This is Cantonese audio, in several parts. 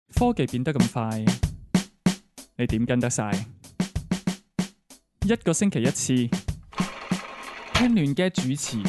科技變得咁快，你點跟得晒？一個星期一次，聽亂嘅主持。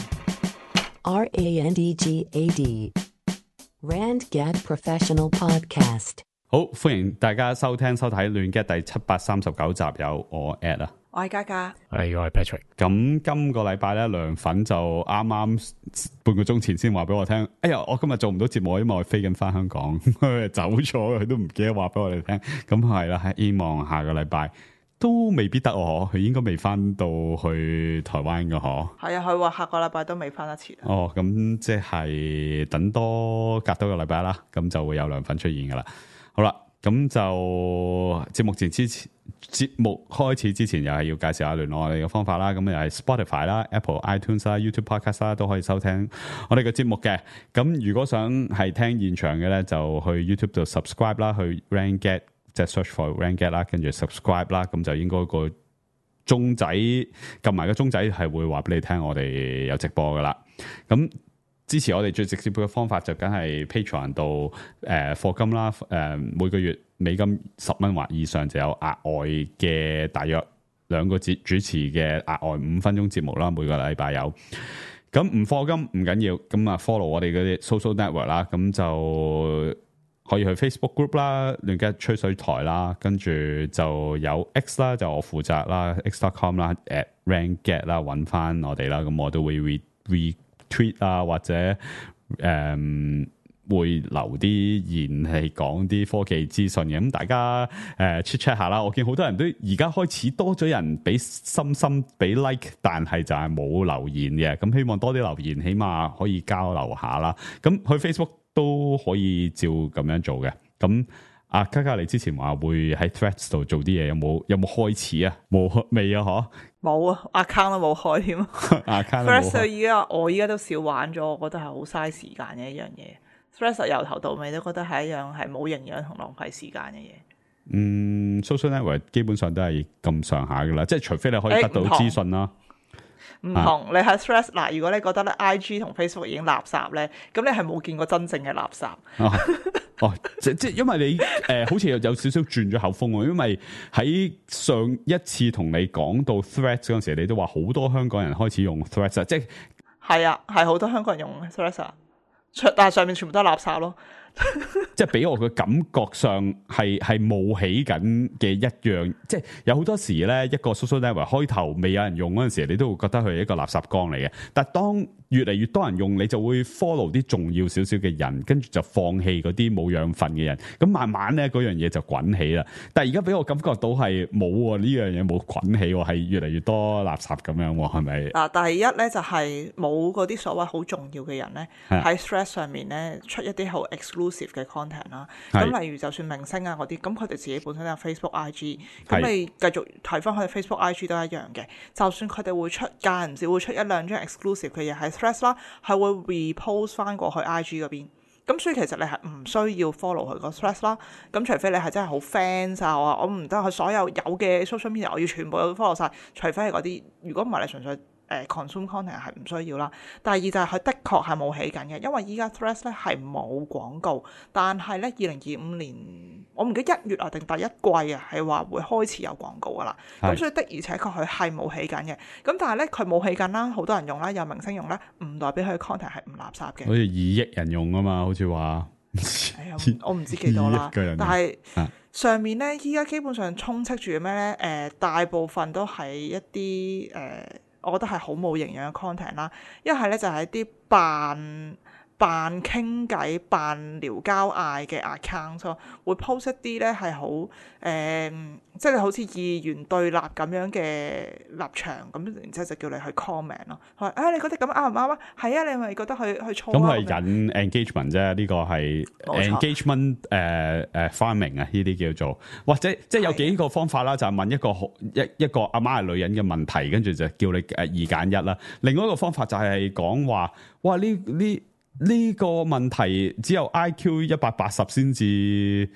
RANDGAD RandGad Professional Podcast。 好，歡迎大家收聽收睇亂 get 第739集，有我 Ed 啊， 我係嘉嘉， 我係 Patrick。 咁今個禮拜咧，涼粉就啱啱半個鐘前先話俾我聽，哎呀，我今日做唔到節目，因為我飛緊翻香港，佢走咗，佢都唔記得話俾我哋聽。咁係啦，希望下個禮拜都未必得我，佢應該未翻到去台灣嘅嗬。 係啊，佢話下個禮拜都未翻得切。 哦，咁即係等隔多個禮拜啦，咁就會有涼粉出現噶啦。好啦，咁就節目開始之前，又係要介紹下聯絡我哋嘅方法啦。咁又係 Spotify 啦、Apple iTunes 啦、YouTube Podcast 啦，都可以收聽我哋嘅節目嘅。咁如果想係聽現場嘅咧，就去 YouTube 度 subscribe 啦，去 RandGad 即係 search for RandGad 啦，跟住 subscribe 啦，咁就應該個鐘仔撳埋個鐘仔係會話俾你聽，我哋有直播噶啦。咁支持我哋最直接嘅方法就梗係 Patreon 度課金啦，每個月美金10蚊或以上就有額外嘅大約2個主持嘅額外5分鐘節目啦，每個禮拜有。咁唔課金唔緊要，咁啊 follow 我哋嗰啲 social network 啦，咁就可以去 Facebook group 啦，亂嘅吹水台啦，跟住就有 X 啦，就我負責啦 ，x.com 啦，@RandGad 啦，揾翻我哋啦，咁我都會 retweet 啊，或者會留啲言係講啲科技資訊嘅，咁大家check 下啦。我見好多人都而家開始多咗人俾心俾 like， 但係就係冇留言嘅，咁希望多啲留言，起碼可以交流下啦。咁去 Facebook 都可以照咁樣做嘅。咁阿嘉嘉，你之前話會喺 Threads 度做啲嘢，有冇開始啊？冇未啊？嗬？ 冇啊 ，account 都冇開添。 account 都冇開。 我依家都少玩咗，我覺得係好嘥時間嘅一樣嘢。Threads 由頭到尾都覺得係一樣係冇營養同浪費時間嘅嘢。 social network 基本上都係咁上下噶啦，即係除非你可以得到資訊啦。 唔同，你喺 Threads 嗱，如果你覺得咧 IG 同 Facebook 已經垃圾咧，咁你係冇見過真正嘅垃圾。 即因為你好似有少少轉咗口風喎，因為喺上一次同你講到 Threads 嗰陣時，你都話好多香港人開始用 Threads， 即係啊，係好多香港人用 Threads， 但係上面全部都係垃圾咯。 即係俾我嘅感覺上係冒起緊嘅一樣，即係有好多時咧，一個 social network 開頭未有人用嗰陣時，你都會覺得佢係一個垃圾缸嚟嘅。但係當越嚟越多人用，你就會 follow 啲重要少少嘅人，跟住就放棄嗰啲冇養分嘅人。咁慢慢咧，嗰樣嘢就滾起啦。但係而家俾我感覺到係冇呢樣嘢冇滾起，係越嚟越多垃圾咁樣，係咪？ 嗱，第一咧就係冇嗰啲所謂好重要嘅人咧喺 Threads 上面咧出一啲好 exclusive 嘅 content 啦。咁例如就算明星啊嗰啲，咁佢哋自己本身都有 Facebook、IG， 咁你繼續睇翻佢哋 Facebook、IG 都一樣嘅。就算佢哋會間唔時會出一兩張 exclusive 嘅嘢喺Threads 啦，係會 repost 翻過去 IG 嗰邊。咁所以其實你係唔需要 follow 佢個 Threads 啦。咁除非你係真係好 fans 啊，我唔得佢所有嘅 social media 我要全部都 follow 晒，除非係嗰啲。如果唔係你純粹consume content 係唔需要啦。第二就係佢的確係冇起緊嘅，因為依家 Threads 咧係冇廣告，但係咧2025年我唔記得1月啊定第一季啊係話會開始有廣告噶啦。咁所以的而且確佢係冇起緊嘅。咁但係咧佢冇起緊啦，好多人用啦，有明星用咧，唔代表佢 content 係唔垃圾嘅。 好似2億人用啊嘛，好似話。 我唔知幾多啦，但係上面咧依家基本上充斥住咩咧？大部分都係一啲我覺得係好冇營養嘅 content 啦，一係咧就係一啲扮傾偈、扮聊交嗌嘅 account 咯，會 post 一啲咧係好即係好似二元對立咁樣嘅立場，咁然之後就叫你去 comment 咯。話你覺得咁啱唔啱啊？係啊，你咪覺得佢錯啊？ 咁係引 engagement 啫，呢個係 engagement farming 啊，呢啲叫做，或者即係有幾個方法啦，就係問一個阿媽係女人嘅問題，跟住就叫你2揀1啦。另外一個方法就係講話，哇呢個問題只有 IQ 180先至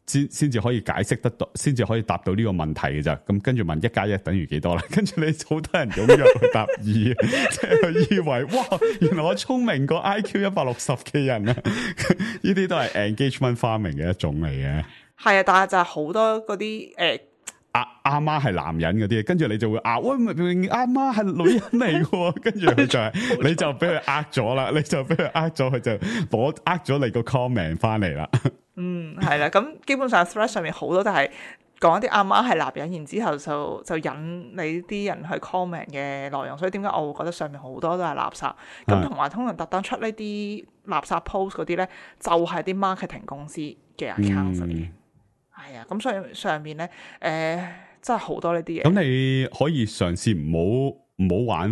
先至可以解釋得到，先至可以答到呢個問題嘅咋。咁跟住問1+1等於幾多啦？跟住你好多人踴躍去答2，即係佢以為哇，原來我聰明過 IQ 160嘅人啊！呢啲都係 engagement farming 嘅一種嚟嘅。 係啊，但係就係好多嗰啲阿媽係男人嗰啲，跟住你就會喂，明阿媽係女人嚟嘅，跟住佢就係你就俾佢呃咗啦，你就俾佢呃咗，佢就攞呃咗你個 comment 翻嚟啦。 係啦，咁基本上 thread 上面好多都係講一啲阿媽係男人，然之後就引你啲人去 comment 嘅內容，所以點解我會覺得上面好多都係垃圾？咁同埋通常特登出呢啲垃圾 post 嗰啲咧，就係啲 marketing 公司嘅 account 嚟。係啊，咁所以上面咧，真係好多呢啲嘢。 咁你可以嘗試唔好玩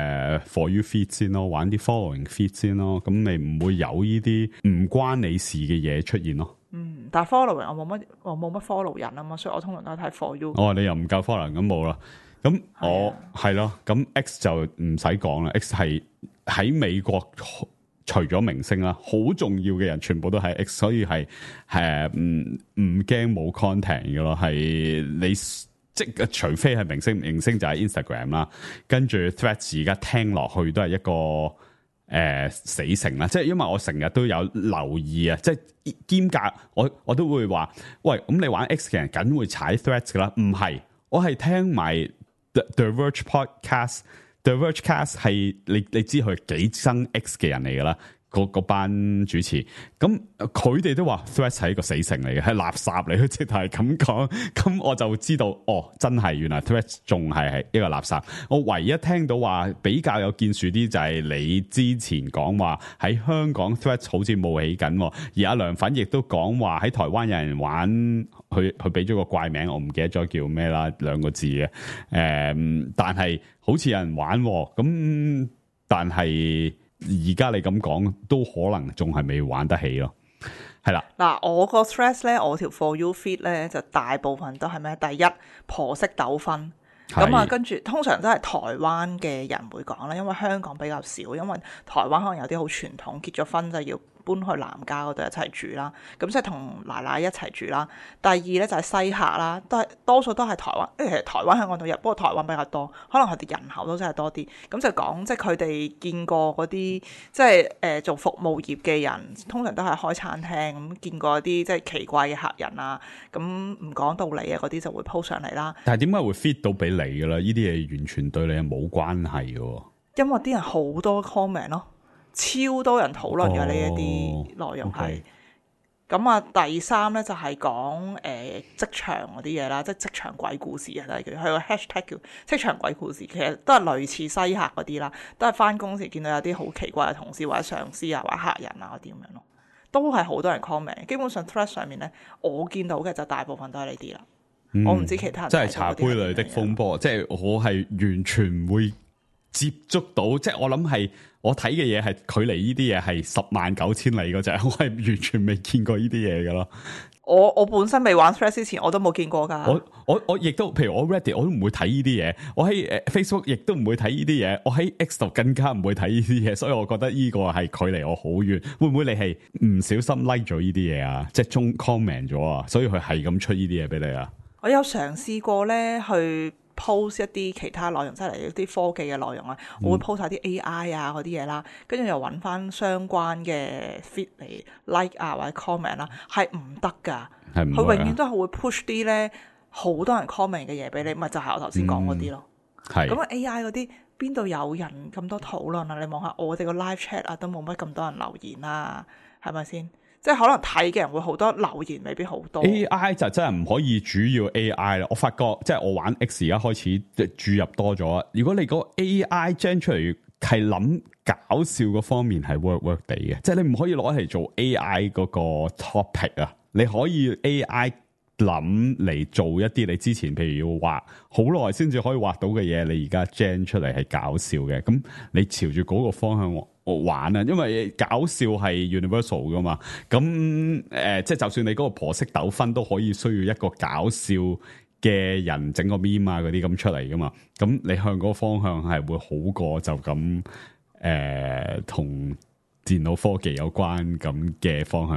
for you feed 先咯，玩啲 following feed 先咯。咁你唔會有呢啲唔關你事嘅嘢出現咯。 但係 following 我冇乜 follow 人啊嘛，所以我通常都係睇 for you。 你又唔夠 follow 咁冇啦。咁我係咯，咁 X 就唔使講啦。X 係喺美國。除咗明星啦，好重要嘅人全部都係 X， 所以係唔驚冇 content 嘅咯。係你即除非係明星就係 Instagram 啦，跟住 Threads 而家聽落去都係一個死城啦。即係因為我成日都有留意啊，即係兼夾我都會話，喂，咁你玩 X 嘅人梗會踩 Threads 噶啦？唔係，我係聽埋 The Verge Podcast。The Vergecast 係你知佢幾憎 X 嘅人嚟噶啦，嗰班主持，咁佢哋都話 Threads 係一個死城嚟嘅，係垃圾嚟，佢直頭係咁講，咁我就知道真係原來 Threads 仲係一個垃圾。我唯一聽到話比較有建樹啲就係你之前講話喺香港 Threads 好似冒起緊，而阿梁粉亦都講話喺台灣有人玩，佢俾咗個怪名，我唔記得咗叫咩啦，2個字嘅，但係好似有人玩，咁但係。而家你咁講，都可能仲係未玩得起咯，係啦。 嗱，我個 threads 咧，我條 for you feed 咧，就大部分都係咩？第一，婆媳糾紛，咁啊，跟住通常都係台灣嘅人會講啦，因為香港比較少，因為台灣可能有啲好傳統，結咗婚就要搬去男家嗰度一齊住啦，咁即係同奶奶一齊住啦。第二咧就係西客啦，多數都係台灣，其實台灣香港都有，不過台灣比較多，可能佢哋人口都真係多啲。咁就講即係佢哋見過嗰啲即係做服務業嘅人，通常都係開餐廳咁，見過一啲即係奇怪嘅客人啊，咁唔講道理啊嗰啲就會 po 上嚟啦。 但係點解會 fit 到俾你㗎啦？呢啲嘢完全對你係冇關係嘅。因為啲人好多 comment 咯。超多人討論嘅呢一啲內容係，咁啊第三咧就係講職場嗰啲嘢啦，即係職場鬼故事啊，都係佢個 hashtag 叫職場鬼故事，其實都係類似西客嗰啲啦，都係返工時見到有啲好奇怪嘅同事或者上司啊或者客人啊嗰啲咁樣咯，都係好多人 comment。基本上 thread 上面咧，我見到嘅就大部分都係呢啲啦。我唔知其他人即係茶杯裏的風波，即係我係完全唔會接觸到，即係我諗係我睇嘅嘢係距離呢啲嘢係10萬9千里嗰隻，我係完全未見過呢啲嘢噶咯。 我本身未玩 Threads 之前，我都冇見過噶。 我亦都，譬如我 Reddit 我都唔會睇呢啲嘢，我喺Facebook 亦都唔會睇呢啲嘢，我喺 X 度更加唔會睇呢啲嘢，所以我覺得呢個係距離我好遠。會唔會你係唔小心 like 咗呢啲嘢啊？即係中 comment 咗啊？所以佢係咁出呢啲嘢俾你啊？我有嘗試過咧去 post 一啲其他內容，即係嚟一啲科技嘅內容啊，我會 post 晒啲 AI 啊嗰啲嘢啦，跟住又揾翻相關嘅 feed 嚟 like 啊或者 comment 啦，係唔得噶，佢永遠都係會 push 啲咧好多人 comment 嘅嘢俾你，咪就係我頭先講嗰啲咯。咁AI 嗰啲邊度有人咁多討論啊？你望下我哋個 live chat 啊，都冇乜咁多人留言啦，係咪先？即係可能睇嘅人會好多，留言未必好多。 AI 就真係唔可以主要 AI 啦。我發覺即係我玩 X 而家開始注入多咗。如果你個 AI gen 出嚟係諗搞笑嗰方面係 work 地嘅，即係你唔可以攞嚟做 AI 嗰個 topic 啊。你可以 AI 諗嚟做一啲你之前譬如要畫好耐先至可以畫到嘅嘢，你而家 gen 出嚟係搞笑嘅。咁你朝住嗰個方向我玩啊，因為搞笑係 universal 噶嘛，咁即係就算你嗰個婆媳糾紛都可以需要一個搞笑嘅人整個 meme 啊嗰啲咁出嚟噶嘛，咁你向嗰個方向係會好過就咁同電腦科技有關咁嘅方向去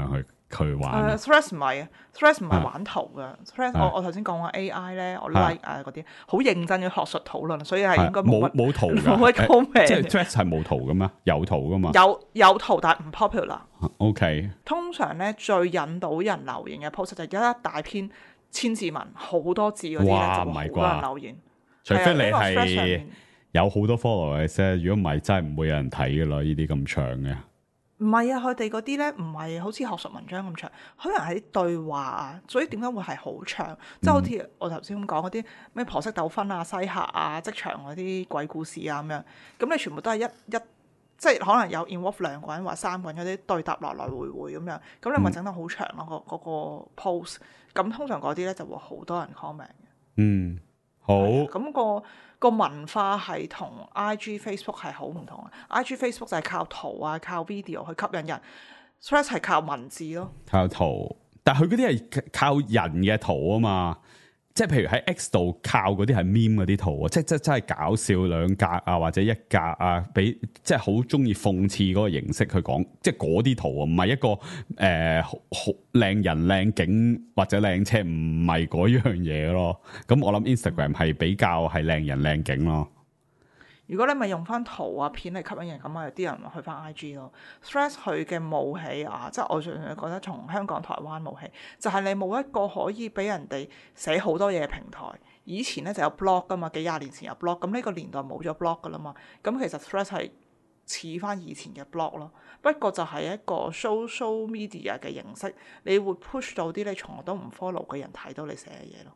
佢玩。 Threads 唔係啊，Threads 唔係玩圖嘅。Threads 我頭先講話 AI 咧，我 like 啊嗰啲好認真嘅學術討論，所以係應該冇圖㗎， 冇乜 comment。 即係 Threads 係冇圖㗎嘛？有圖㗎嘛？ 有圖，但係唔 popular。 OK。 通常咧最引到人留言嘅 post 就係一大篇千字文，好多字嗰啲咧，就會好多人留言。 除非你係有好多 follower 嘅啫，如果唔係真係唔會有人睇㗎啦。呢啲咁長嘅。 唔係啊，佢哋嗰啲咧唔係好似學術文章咁長，可能係啲對話啊，所以點解會係好長？即係好似我頭先咁講嗰啲咩婆媳糾紛啊、西客啊、職場嗰啲鬼故事啊咁樣，咁你全部都係一即係可能有 involve 兩個人或三個人嗰啲對答來來回回咁樣，咁你咪整得好長咯嗰個 post。咁通常嗰啲咧就會好多人 comment 嘅。 好。 咁個文化係同 IG Facebook 係好唔同啊。IG Facebook 就係靠圖啊，靠 video 去吸引人。Threads 係靠文字咯，靠圖。但係佢嗰啲係靠人嘅圖啊嘛。即係譬如喺 X 度靠嗰啲係 meme 嗰啲圖啊，即真係搞笑兩格啊或者一格啊，俾即係好中意諷刺嗰個形式去講，即係嗰啲圖啊，唔係一個好靚人靚景或者靚車，唔係嗰樣嘢咯。咁我諗 Instagram 係比較係靚人靚景咯。 如果你咪用翻圖啊片嚟吸引人咁啊，有啲人去翻 IG 咯。Threads 佢嘅武器啊，即係我仲覺得從香港、台灣武器，就係你冇一個可以俾人哋寫好多嘢嘅平台。以前咧就有 blog 噶嘛，幾廿年前有 blog，咁呢個年代冇咗 blog 噶啦嘛。咁其實 Threads 係似翻以前嘅 blog 咯，不過就係一個 social media 嘅形式，你會 push 到啲你從來都唔 follow 嘅人睇到你寫嘅嘢咯。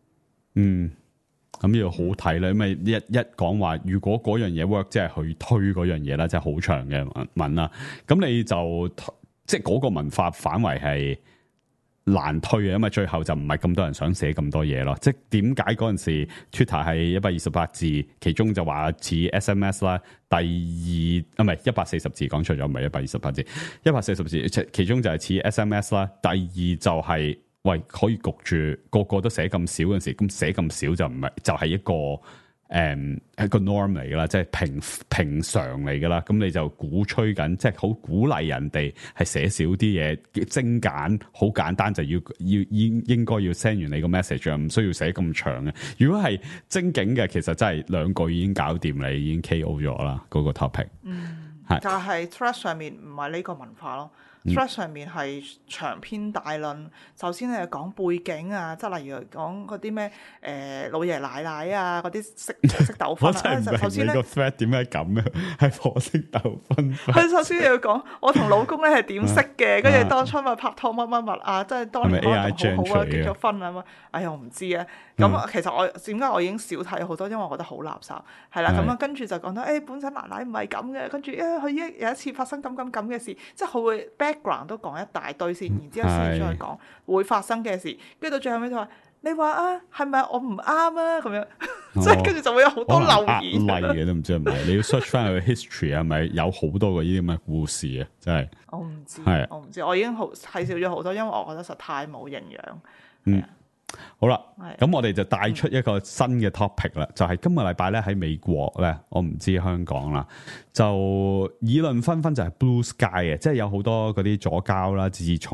咁要好睇啦，因為一講話，如果嗰樣嘢 work，即係去推嗰樣嘢啦，即係好長嘅文啦。咁你就即係嗰個文化反為係難推嘅，因為最後就唔係咁多人想寫咁多嘢咯。即係點解嗰陣時 Twitter 係128字，其中就話似 SMS 啦。第二唔係140字，講錯咗，唔係128字，140字，其中就係似 SMS 啦。第二就係。喂，可以焗住個個都寫咁少嗰陣時，咁寫咁少就唔係就係一個一個 norm 嚟噶啦，即係平常嚟噶啦。咁你就鼓吹緊，即係好鼓勵人哋係寫少啲嘢，精簡，好簡單就要應該要 send 完你個 message，唔需要寫咁長嘅。如果係精警嘅，其實真係兩句已經搞掂你，已經 KO 咗啦嗰個 topic。 但係 Threads 上面唔係呢個文化咯。Threads 上面係長篇大論，首先係講背景啊，即係例如講嗰啲咩老爺奶奶啊，嗰啲識糾紛啊。首先咧，個 thread 點解咁嘅？係婆媳糾紛。 佢首先要講我同老公咧係點識嘅，跟住當初咪拍拖乜啊，即係當年可能好好啊，結咗婚啊嘛。哎呀，我唔知啊。咁其實我點解我已經少睇好多，因為我覺得好垃圾。係啦，咁啊跟住就講到本身奶奶唔係咁嘅，跟住佢有一次發生咁嘅事，即係佢會background 都講一大堆先，然之後先再講會發生嘅事，跟住到最後尾就話你話啊，係咪我唔啱啊？咁樣，即係跟住就會有好多留言。 例嘅都唔知係咪？你要 search 翻佢 history 係咪有好多個呢啲咁嘅故事啊？真係我唔知，我已經睇少咗好多，因為我覺得實在太冇營養。 好啦，咁我哋就帶出一個新嘅 topic 啦，就係今個禮拜咧喺美國咧，我唔知香港啦，就議論紛紛就係 Blue Sky 嘅，即係有好多嗰啲左膠啦，自從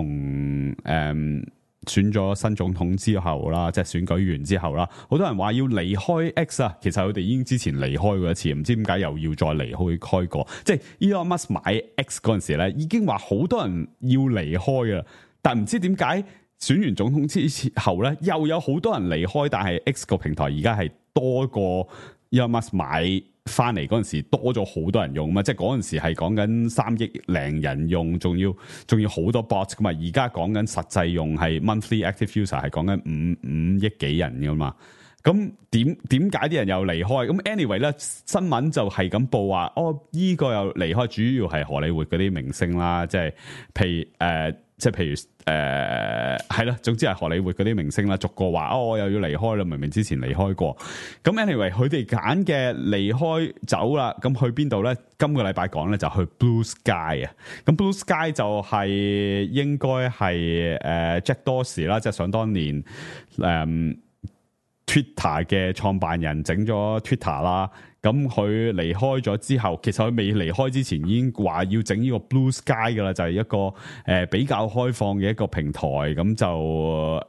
選咗新總統之後啦，即係選舉完之後啦，好多人話要離開 X 啊，其實佢哋已經之前離開過一次，唔知點解又要再離開過。即係 Elon Musk 買 X 嗰陣時咧，已經話好多人要離開噶啦，但唔知點解。選完總統之後咧，又有好多人離開，但係 X 個平台而家係多過 Elon Musk 買翻嚟嗰陣時多咗好多人用嘛，即係嗰陣時係講緊3億零人用，仲要好多 bot 噶嘛，而家講緊實際用係 monthly active user 係講緊5億幾人噶嘛。咁點解啲人又離開？咁 anyway 咧，新聞就係咁報話，依個又離開，主要係荷里活嗰啲明星啦，即係譬如係啦，總之係荷里活嗰啲明星啦，逐個話我又要離開啦，明明之前離開過。咁 anyway 佢哋揀嘅離開走啦，咁去邊度咧？今個禮拜講咧就去 Blue Sky 啊。咁 Blue Sky 就係應該係Jack Dorsey 啦，即係想當年Twitter 嘅創辦人整咗 Twitter 啦。 咁佢離開咗之後，其實佢未離開之前已經話要整呢個 Blue Sky 噶啦，就係一個比較開放嘅一個平台，咁就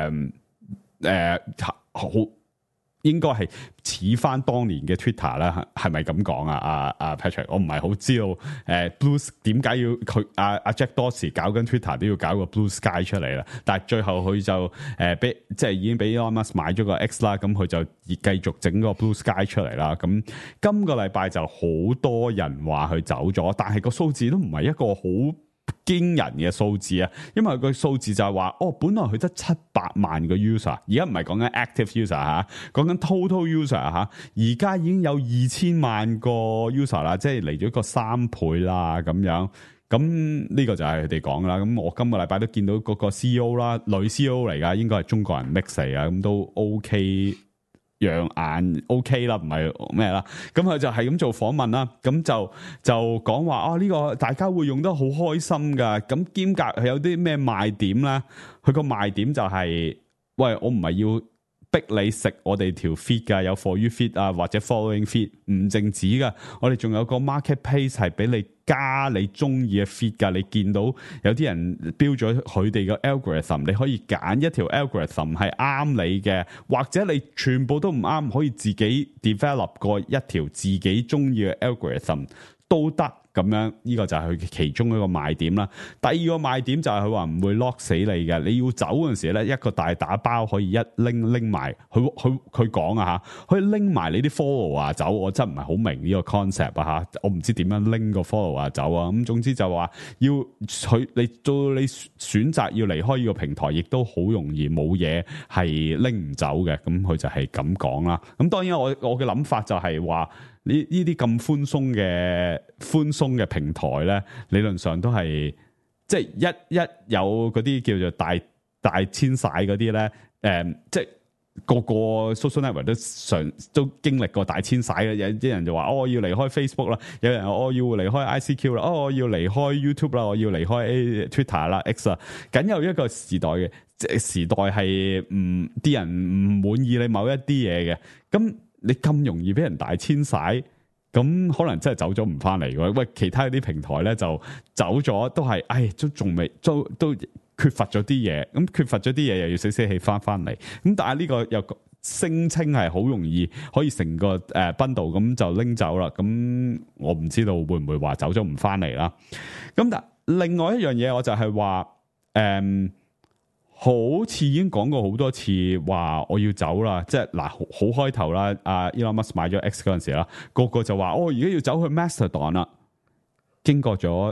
好。應該係似翻當年嘅 Twitter 啦，係咪咁講啊？阿 Patrick， 我唔係好知道Blue 點解要佢阿 Jack Dorsey 搞緊 Twitter 都要搞個 Blue Sky 出嚟啦，但係最後佢就即係已經俾 Elon Musk 買咗個 X 啦，咁佢就繼續整個 Blue Sky 出嚟啦。咁今個禮拜就好多人話佢走咗，但係個數字都唔係一個好驚人嘅數字啊，因為個數字就係話，本來佢得700萬個 user， 而家唔係講緊 active user 吓，講緊 total user 吓，而家已經有2000萬個 user 啦，即係嚟咗個3倍啦咁樣。咁呢個就係佢哋講啦。咁我今個禮拜都見到嗰個 CEO 啦，女 CEO 嚟噶，應該係中國人 mix 嚟噶，咁都 OK。養眼 OK 啦，唔係咩啦，咁佢就係咁做訪問啦，咁就講話呢個大家會用得好開心噶，咁兼夾係有啲咩賣點咧？佢個賣點就係，喂，我唔係要逼你食我哋條 feed 噶，有 for you feed 啊或者 following feed， 唔淨止噶，我哋仲有個 marketplace 係俾你加你中意嘅 feed 噶，你見到有啲人標咗佢哋嘅 algorithm， 你可以揀一條 algorithm 係啱你嘅，或者你全部都唔啱，可以自己 develop 過一條自己中意嘅 algorithm 都得。咁樣呢個就係佢其中一個賣點啦。第二個賣點就係佢話唔會 lock 死你嘅，你要走嗰陣時咧，一個大打包可以一拎埋。佢講啊嚇，可以拎埋你啲 follower 走。我真唔係好明呢個 concept 啊嚇，我唔知點樣拎個 follower 走啊。咁總之就話要你到你選擇要離開呢個平台，亦都好容易冇嘢係拎唔走嘅。咁佢就係咁講啦。咁當然我嘅諗法就係話。呢啲咁寬鬆嘅平台咧，理論上都係即係一有嗰啲叫做大遷徙嗰啲咧，即係個 social network 都經歷過大遷徙嘅，有啲人就話我要離開 Facebook 啦，有人我要離開 ICQ 啦，我要離開 YouTube 啦，我要離開 Twitter 啦 X 啦，僅有一個時代嘅，即係時代係啲人唔滿意你某一啲嘢嘅，咁。你咁容易俾人大遷徙，咁可能真係走咗唔翻嚟嘅。喂，其他啲平台咧就走咗，都係，都仲未，都缺乏咗啲嘢。咁缺乏咗啲嘢，又要死死氣翻嚟。咁但係呢個又聲稱係好容易可以成個bundle咁就拎走啦。咁我唔知道會唔會話走咗唔翻嚟啦。咁但另外一樣嘢，我就係話好似已經講過好多次話我要走啦，即係嗱好開頭啦，阿 Elon Musk 買咗 X 嗰陣時啦，個個就話而家要走去 Mastodon 啦。經過咗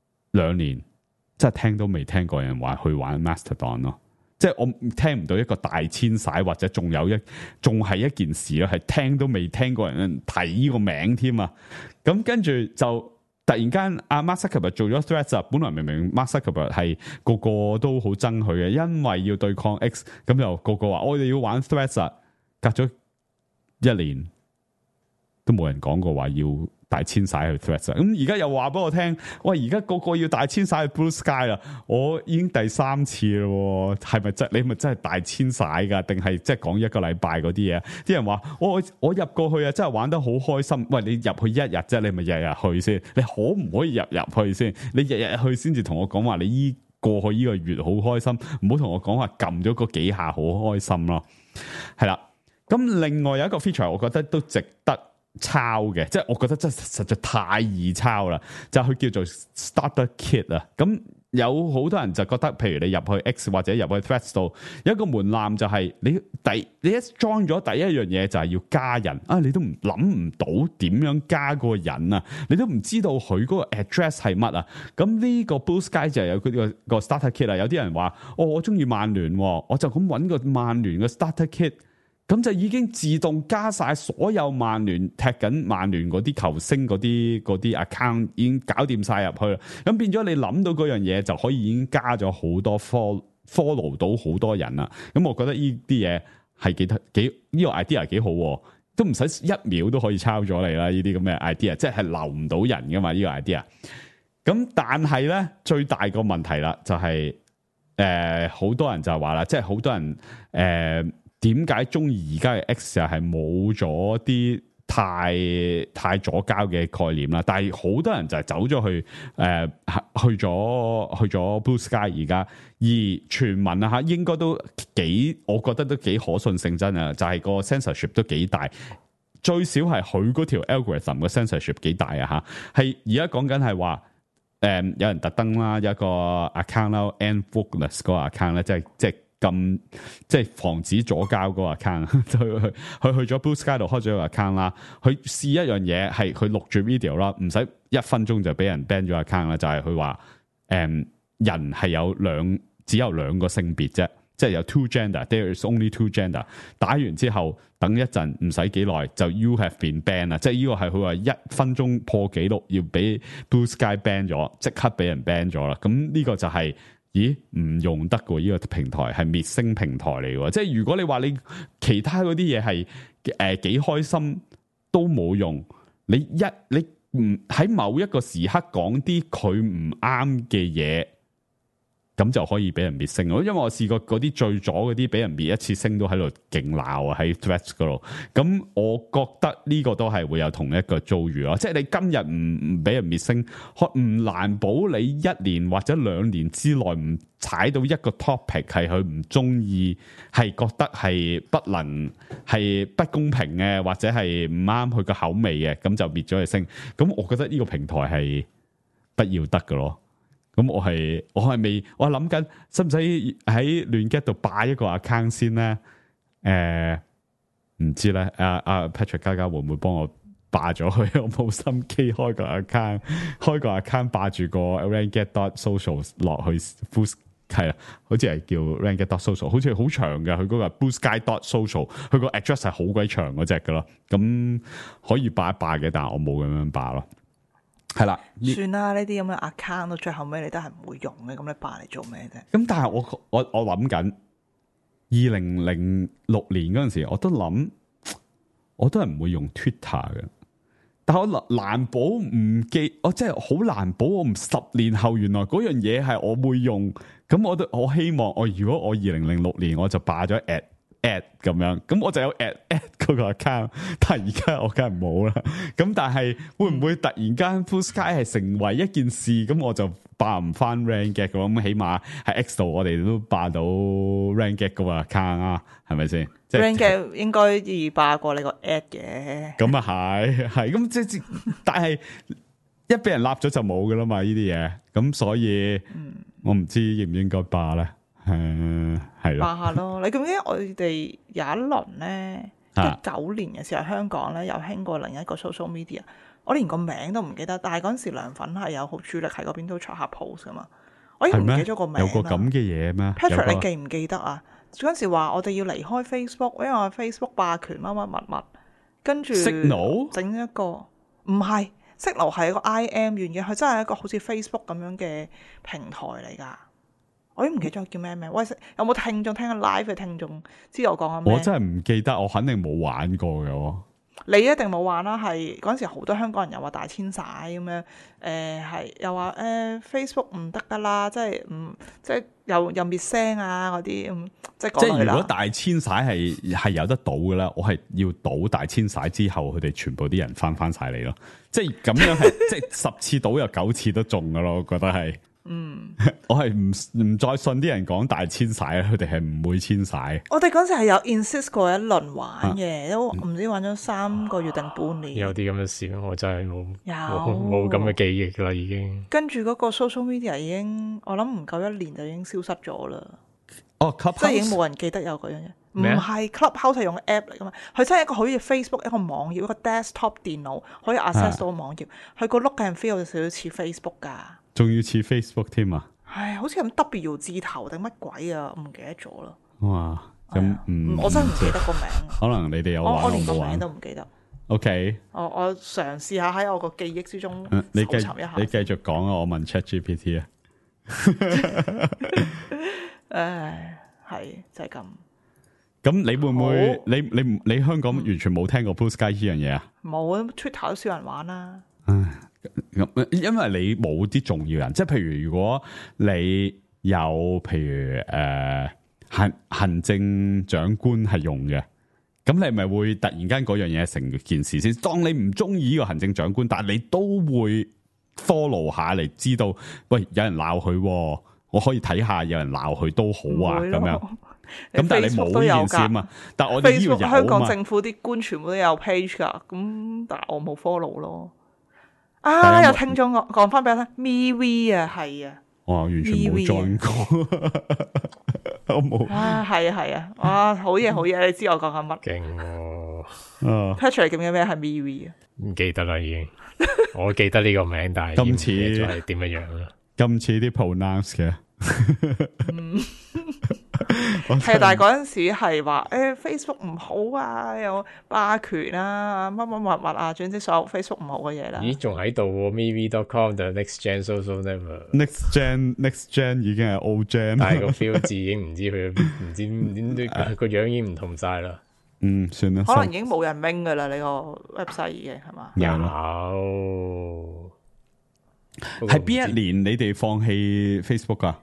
2年，真係聽都未聽過人話去玩 Mastodon 咯，即係我聽唔到一個大遷徙或者仲係一件事咯，係聽都未聽過人提呢個名添啊。咁跟住就。突然間，阿 Mark Zuckerberg 做咗 Threads 啊，本來明明 Mark Zuckerberg 係個個都好憎佢嘅，因為要對抗 X， 咁就個個話我哋要玩 Threads 啊，隔咗1年都冇人講過話要大遷徙去 Threads 啊，咁而家又話俾我聽，喂，而家個個要大遷徙去 Blue Sky 啦，我已經第3次啦，係咪你咪真係大遷徙噶？定係即係講1個禮拜嗰啲嘢？啲人話我入過去啊，真係玩得好開心。喂，你入去1日啫，你咪日日去先？你可唔可以入去先？你日日去先至同我講話，你過去呢個月好開心，唔好同我講話撳咗嗰幾下好開心咯。係啦，咁另外有一個 feature，我覺得都值得抄嘅，即係我覺得真係實在太易抄啦，就係佢叫做 Starter Kit 啊。咁有好多人就覺得，譬如你入去 X 或者入去 Threads 度，有一個門檻就係你一 join 咗第一樣嘢就係要加人啊，你都諗唔到點樣加個人啊，你都唔知道佢嗰個 address 係乜啊。咁呢個 Blue Sky 就有佢個 Starter Kit 啊。有啲人話我中意曼聯，我就咁揾個曼聯嘅 Starter Kit。咁就已經自動加晒所有曼聯踢緊曼聯嗰啲球星嗰啲 account 已經搞掂晒入去啦。咁變咗你諗到嗰樣嘢就可以已經加咗好多 follow 到好多人啦。咁我覺得呢啲嘢係幾呢個 idea 幾好，都唔使1秒都可以抄咗你啦。呢啲咁嘅 idea 即係留唔到人噶嘛，呢個 idea。咁但係咧最大個問題啦，就係好多人就話啦，即係好多人點解中意而家嘅 X 係冇咗啲太左膠嘅概念啦。但係好多人就係走咗去咗 Blue Sky 而家，而傳聞啊嚇應該都我覺得都幾可信性真啊，就係個 censorship 都幾大。最少係佢嗰條 algorithm 嘅 censorship 幾大啊嚇，係而家講緊係話有人特登啦，有一個 account 啦 ，Anfocus 嗰個 account 咧，即係防止左膠嗰個 account， 佢去咗 Blue Sky 度開咗個 account 啦，佢試一樣嘢係佢錄住 video 啦，唔使1分鐘就俾人 ban 咗 account 啦，就係佢話人係只有2個性別啫。即係有 two gender，there is only two gender。打完之後，等一陣唔使幾耐就 you have been banned 啦。即係呢個係佢話1分鐘破紀錄，要俾 Blue Sky ban 咗，即刻俾人 ban 咗啦。咁呢個就係、唔用得嘅呢、呢個平台係滅聲平台嚟嘅。即係如果你話你其他嗰啲嘢係幾開心都冇用，你唔喺某一個時刻講啲佢唔啱嘅嘢。咁就可以俾人滅聲咯，因為我試過嗰啲最左嗰啲俾人滅一次聲都喺度勁鬧啊，喺 Threads 嗰度。咁我覺得呢個都係會有同一個遭遇咯，即係你今日唔俾人滅聲，唔難保你1年或者2年之內唔踩到一個 topic 係佢唔中意，係覺得係係不公平嘅，或者係唔啱佢個口味嘅，咁就滅咗佢聲。咁我覺得呢個平台係不要得㗎咯。咁我係諗緊，使唔使喺亂 get 度霸一個 account 先咧？唔知咧。Patrick 嘉嘉會唔會幫我霸咗佢？我冇心機開個 account 霸住個 ranget.social 落去 full 係啊，好似係叫 ranget.social， 好似好長嘅。佢嗰個 bluesky.social， 佢個 address 係好鬼長嗰隻噶咯。咁可以霸一霸嘅，但係我冇咁樣霸咯。係啦， 算啦，呢啲咁嘅 account 到最後尾你都係唔會用嘅，咁你霸嚟做咩啫？ 咁但係我諗緊2006年嗰陣時，我都係唔會用 Twitter 嘅。但係我難保唔記，我真係好難保我唔10年後原來嗰樣嘢係我會用。咁我希望如果我2006年我就霸咗 at 咁樣，咁我就有 at 嗰個 account， 但係而家我梗係冇啦。咁但係會唔會突然間 Blue Sky 係成為一件事，咁我就霸唔翻 ranget 嘅？咁起碼喺 X 度我哋都霸到 ranget 嗰個 account 啊，係咪先 ？ranget 應該易霸過你個 at 嘅。咁啊係咁即係，但係一俾人立咗就冇噶啦嘛呢啲嘢，咁所以我唔知應唔應該霸咧。係咯， 霸下咯。你記唔記得我哋有一輪咧，19年嘅時候，香港咧有興過另一個 social media， 我連個名都唔記得。但係嗰陣時涼粉係有好主力喺嗰邊都出下 post 噶嘛。我已經唔記咗個名啦。 有個咁嘅嘢咩 ？Patrick，你記唔記得啊？嗰陣時話我哋要離開 Facebook， 因為 Facebook 霸權乜乜物，跟住 Signal 整一個唔係 Signal 係一個 IM 原嘅，佢真係一個好似 Facebook 咁樣嘅平台嚟㗎。我都唔記得咗叫咩名。喂，有冇聽眾聽緊 live 嘅聽眾知道我講緊咩？ 我真係唔記得，我肯定冇玩過嘅。 你一定冇玩啦，係嗰陣時好多香港人又話大遷徙咁樣，係又話Facebook 唔得噶啦，即係又滅聲啊嗰啲咁，即係講落去啦。即係如果大遷徙係有得賭嘅啦，我係要賭大遷徙之後，佢哋全部啲人翻晒嚟咯。即係咁樣係，即係10次賭有9次都中噶咯，我覺得係。我係唔再信啲人講大遷徙，佢哋係唔會遷徙。 我哋嗰時係有 insist 過一輪玩嘅，都唔知玩咗3個月定半年。 有啲咁嘅事，我真係冇咁嘅記憶噶啦，已經。 跟住嗰個 social media 已經，我諗唔夠1年就已經消失咗啦。 Clubhouse 即係已經冇人記得有嗰樣嘢。唔係 Clubhouse 係用 app 嚟噶嘛？佢真係一個好似 Facebook 一個網頁，一個 desktop 電腦可以 access 到個網頁。佢個 look and feel 有少少似 Facebook 噶。 仲要似 Facebook 添啊！ 係好似咁 W 字頭定乜鬼啊？唔記得咗啦。 哇！咁我真係唔記得個名。 可能你哋有玩， 我連個名都唔記得。 OK。 我嘗試下喺我個記憶之中你搜尋一下。 你繼續講啊！我問 ChatGPT 啊。 係就係咁。 咁你會唔會？你香港完全冇聽過 Blue Sky 呢樣嘢啊？ 冇 Twitter 都少人玩啦。 因為你冇啲重要人，即係譬如果你有譬如行政長官係用嘅， 咁你係咪會突然間嗰樣嘢成件事先？當你唔中意呢個行政長官，但係你都會 follow 下嚟，知道喂有人鬧佢，我可以睇下有人鬧佢都好啊咁樣。咁但係你冇呢件事啊嘛，但係我哋呢度有啊嘛。 香港政府啲官全部都有 page 噶，咁但係我冇 follow 咯。啊，有聽眾講翻俾我聽 ，MeWe 啊，係啊， 我完全冇 join 過，我冇。 啊，係啊，哇，好嘢好嘢，你知我講緊乜？ 勁喎 ！Patrick 記唔記得咩係 MeWe 啊？ 唔記得啦已經，我記得呢個名，但係今次係點樣樣啦？ 今次啲 pronounce 嘅。 係，但係嗰陣時係話Facebook 唔好啊，有霸權啊，乜乜物物啊，總之所有 Facebook 唔好嘅嘢啦。 咦，仲喺度喎 MeWe.com 就 Next Gen Social Network。 Next Gen 已經係 Old Gen， 但係個標誌已經唔知佢唔知點個樣已經唔同晒啦。 算啦， 可能已經冇人明噶啦，你個 website 已經係嘛？ 有係邊一年你哋放棄 Facebook 啊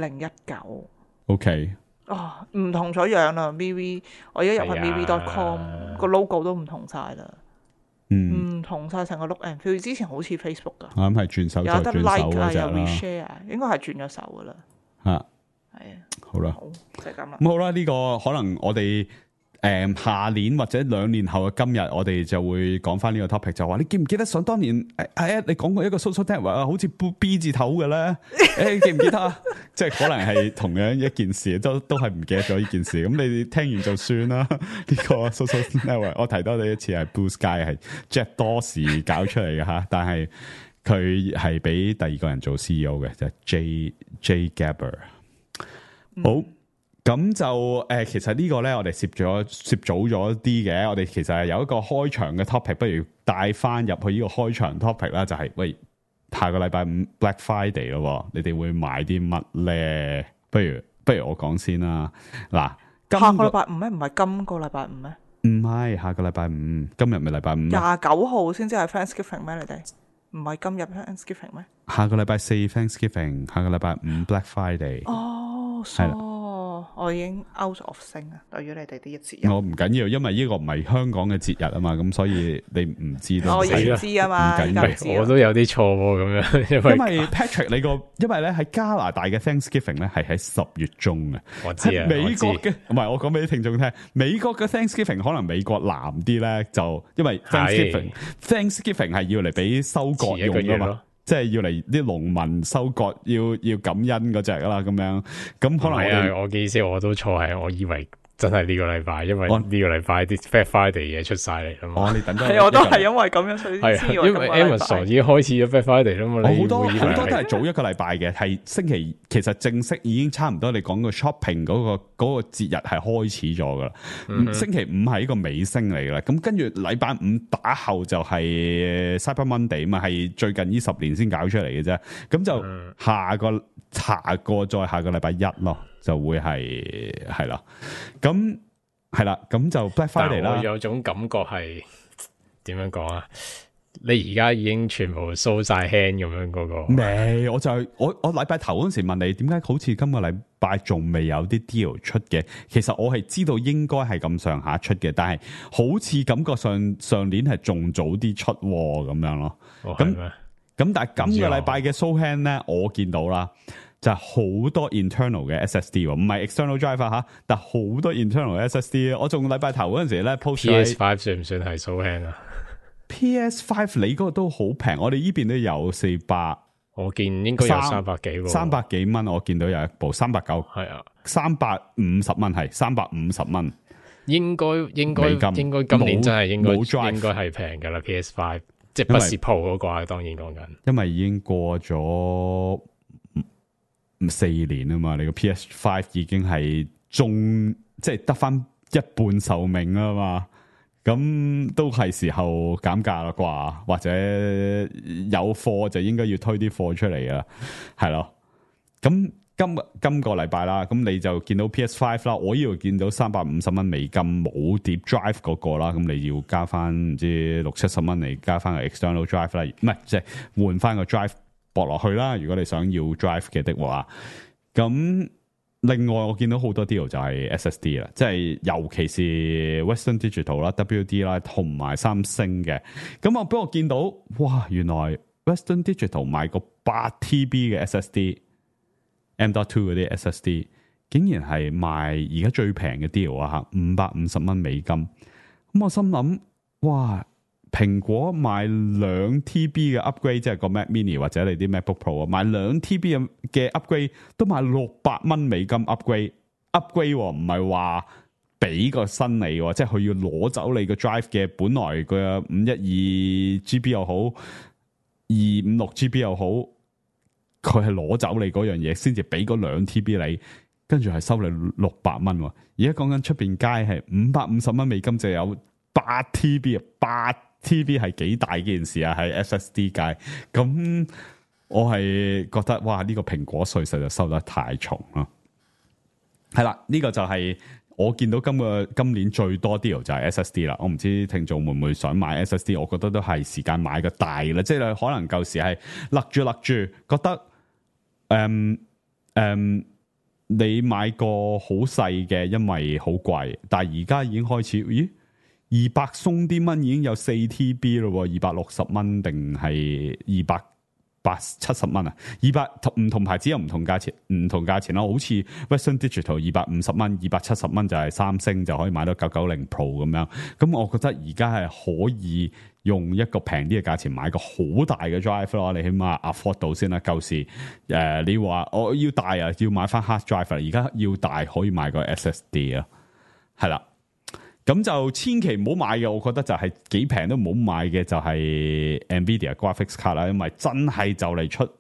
？2019。 OK。 哦，唔同咗樣啦 ，MeWe， 我而家入去 MeWe.com 個 logo 都唔同晒啦，唔同晒成個 look and feel。之前好似 Facebook 噶， 我諗係轉手就有得 like 啊，有啦 reshare， 應該係轉咗手噶啦。 係啊， 好啦， 就係咁啦。 咁好啦，呢個可能我哋下年或者2年後嘅今日，我哋就會講翻呢個 topic， 就話你記唔記得想當年你講過一個 social network 啊，好似 B 字頭嘅咧，記唔記得啊？即係可能係同樣一件事，都係唔記得咗呢件事。咁你聽完就算啦。呢個 social network 我提多你一次係 Blue Sky， 係 Jack Dorsey 搞出嚟嘅吓，但係佢係俾第二個人做 CEO 嘅，就係 Jay Gabbard。好。咁就其實呢個咧，我哋攝早咗啲嘅。我哋其實係有一個開場嘅 topic， 不如帶翻入去呢個開場 topic 啦。就係喂，下個禮拜五 Black Friday 咯，你哋會買啲乜咧？不如我講先啦。嗱， 下個禮拜五咩？唔係今個禮拜五咩？ 唔係下個禮拜五，今日咪禮拜五。 29號先至係 Thanksgiving 咩？你哋唔係今日 Thanksgiving 咩？ 下個禮拜4 Thanksgiving， 下個禮拜五 Black Friday。 哦，係啦。我已經 out of sync 啊！對於你哋啲節日， 我唔緊要，因為呢個唔係香港嘅節日啊嘛，咁所以你唔知道。 我唔知啊嘛， 唔緊要，我都有啲錯咁樣。因為 Patrick 因為咧喺加拿大嘅 Thanksgiving 咧係喺10月中嘅， 我知啊。 美國嘅唔係，我講俾啲聽眾聽，美國嘅 Thanksgiving 可能美國南啲咧，就因為 Thanksgiving 係要嚟俾收割用㗎嘛。即係要嚟啲農民收割，要感恩嗰隻啦，咁樣咁可能我嘅意思我都錯，係我以為真係呢個禮拜，因為呢個禮拜啲 Black Friday 嘢出晒嚟啦嘛。 你等多係我都係因為咁樣，所以因為 Amazon 已經開始咗 Black Friday 啦嘛。 好多都係早一個禮拜嘅，係星期其實正式已經差唔多。你講個 shopping 嗰個節日係開始咗噶啦。星期五係一個尾聲嚟噶啦。咁跟住禮拜五打後就係 Cyber Monday 嘛，係最近呢10年先搞出嚟嘅啫。咁就下個再下個禮拜1咯。就會係啦，咁係啦，咁就 Black Friday 啦。 我有種感覺係點樣講啊？你而家已經全部 show 晒 hand 咁樣嗰個未？我禮拜頭嗰時問你點解好似今個禮拜仲未有啲 deal 出嘅？其實我係知道應該係咁上下出嘅，但係好似感覺上年係仲早啲出咁樣咯。咁但係今個禮拜嘅 show hand 咧，我見到啦。就係好多 internal 嘅 SSD 喎，唔係 external drive 吓，但係好多 internal 嘅 SSD。我仲禮拜頭嗰陣時咧 post PS5 算唔算係 show hand 啊 ？PS5 你嗰個都好平，我哋呢邊都有400， 我見應該有300幾喎 ，300幾蚊。我見到有一部390，係啊，350蚊係350蚊。應該今年真係應該係平噶啦 PS5， 即係不是 Pro 嗰個啊，當然講緊，因為已經過咗4年啊嘛，你個 PS5 已經係即係得翻一半壽命啊嘛，咁都係時候減價啦啩，或者有貨就應該要推啲貨出嚟啦，係咯。咁今個禮拜啦，咁你就見到 PS5 啦，我呢度見到350蚊美金冇碟 drive 嗰個啦，咁你要加翻唔知60-70蚊嚟加翻個 external drive 啦，唔係即係換翻個 drive。駁落去啦，如果你想要 drive 嘅話，咁另外我見到好多 deal 就係 SSD 啦，即係尤其是 Western Digital 啦、WD 啦同埋三星嘅。咁我俾我見到，哇！原來 Western Digital 買個8TB 嘅 SSD，M.2 嗰啲 SSD，竟然係賣而家最平嘅 deal 啊，$550美金。咁我心諗，哇！蘋果賣2TB 嘅 upgrade， 即係個 Mac Mini 或者你啲 MacBook Pro 啊，賣2TB 嘅 upgrade 都賣$600美金 upgrade， 唔係話俾個新你，即係佢要攞走你個 drive 嘅本來個512GB 又好，256GB 又好，佢係攞走你嗰樣嘢，先至俾嗰2TB你，跟住係收你$600。而家講緊出邊街係$550美金就有8TB 啊，8TB 係幾大件事啊？喺 SSD 界，咁我係覺得哇，呢個蘋果稅實在收得太重啦。係啦，呢個就係我見到今年最多 deal 就係 SSD 啦。我唔知聽眾會唔會想買 SSD，我覺得都係時間買個大啦。即係你可能舊時係勒住，覺得你買個好細嘅，因為好貴，但係而家已經開始，咦？200鬆啲蚊已經有4TB 咯，260蚊定係270蚊啊？200唔同牌子有唔同價錢啦。好似 Western Digital 250蚊，270蚊就係三星就可以買到990 Pro 咁樣。咁我覺得而家係可以用一個平啲嘅價錢買個好大嘅 drive 咯。你起碼 afford 到先啦。舊時你話我要大啊，要買翻 hard drive 而家要大可以買個 SSD 啊，係啦。咁就千祈唔好買嘅，我覺得就係幾平都唔好買嘅，就係 Nvidia Graphics Card 啦，因為真係就嚟出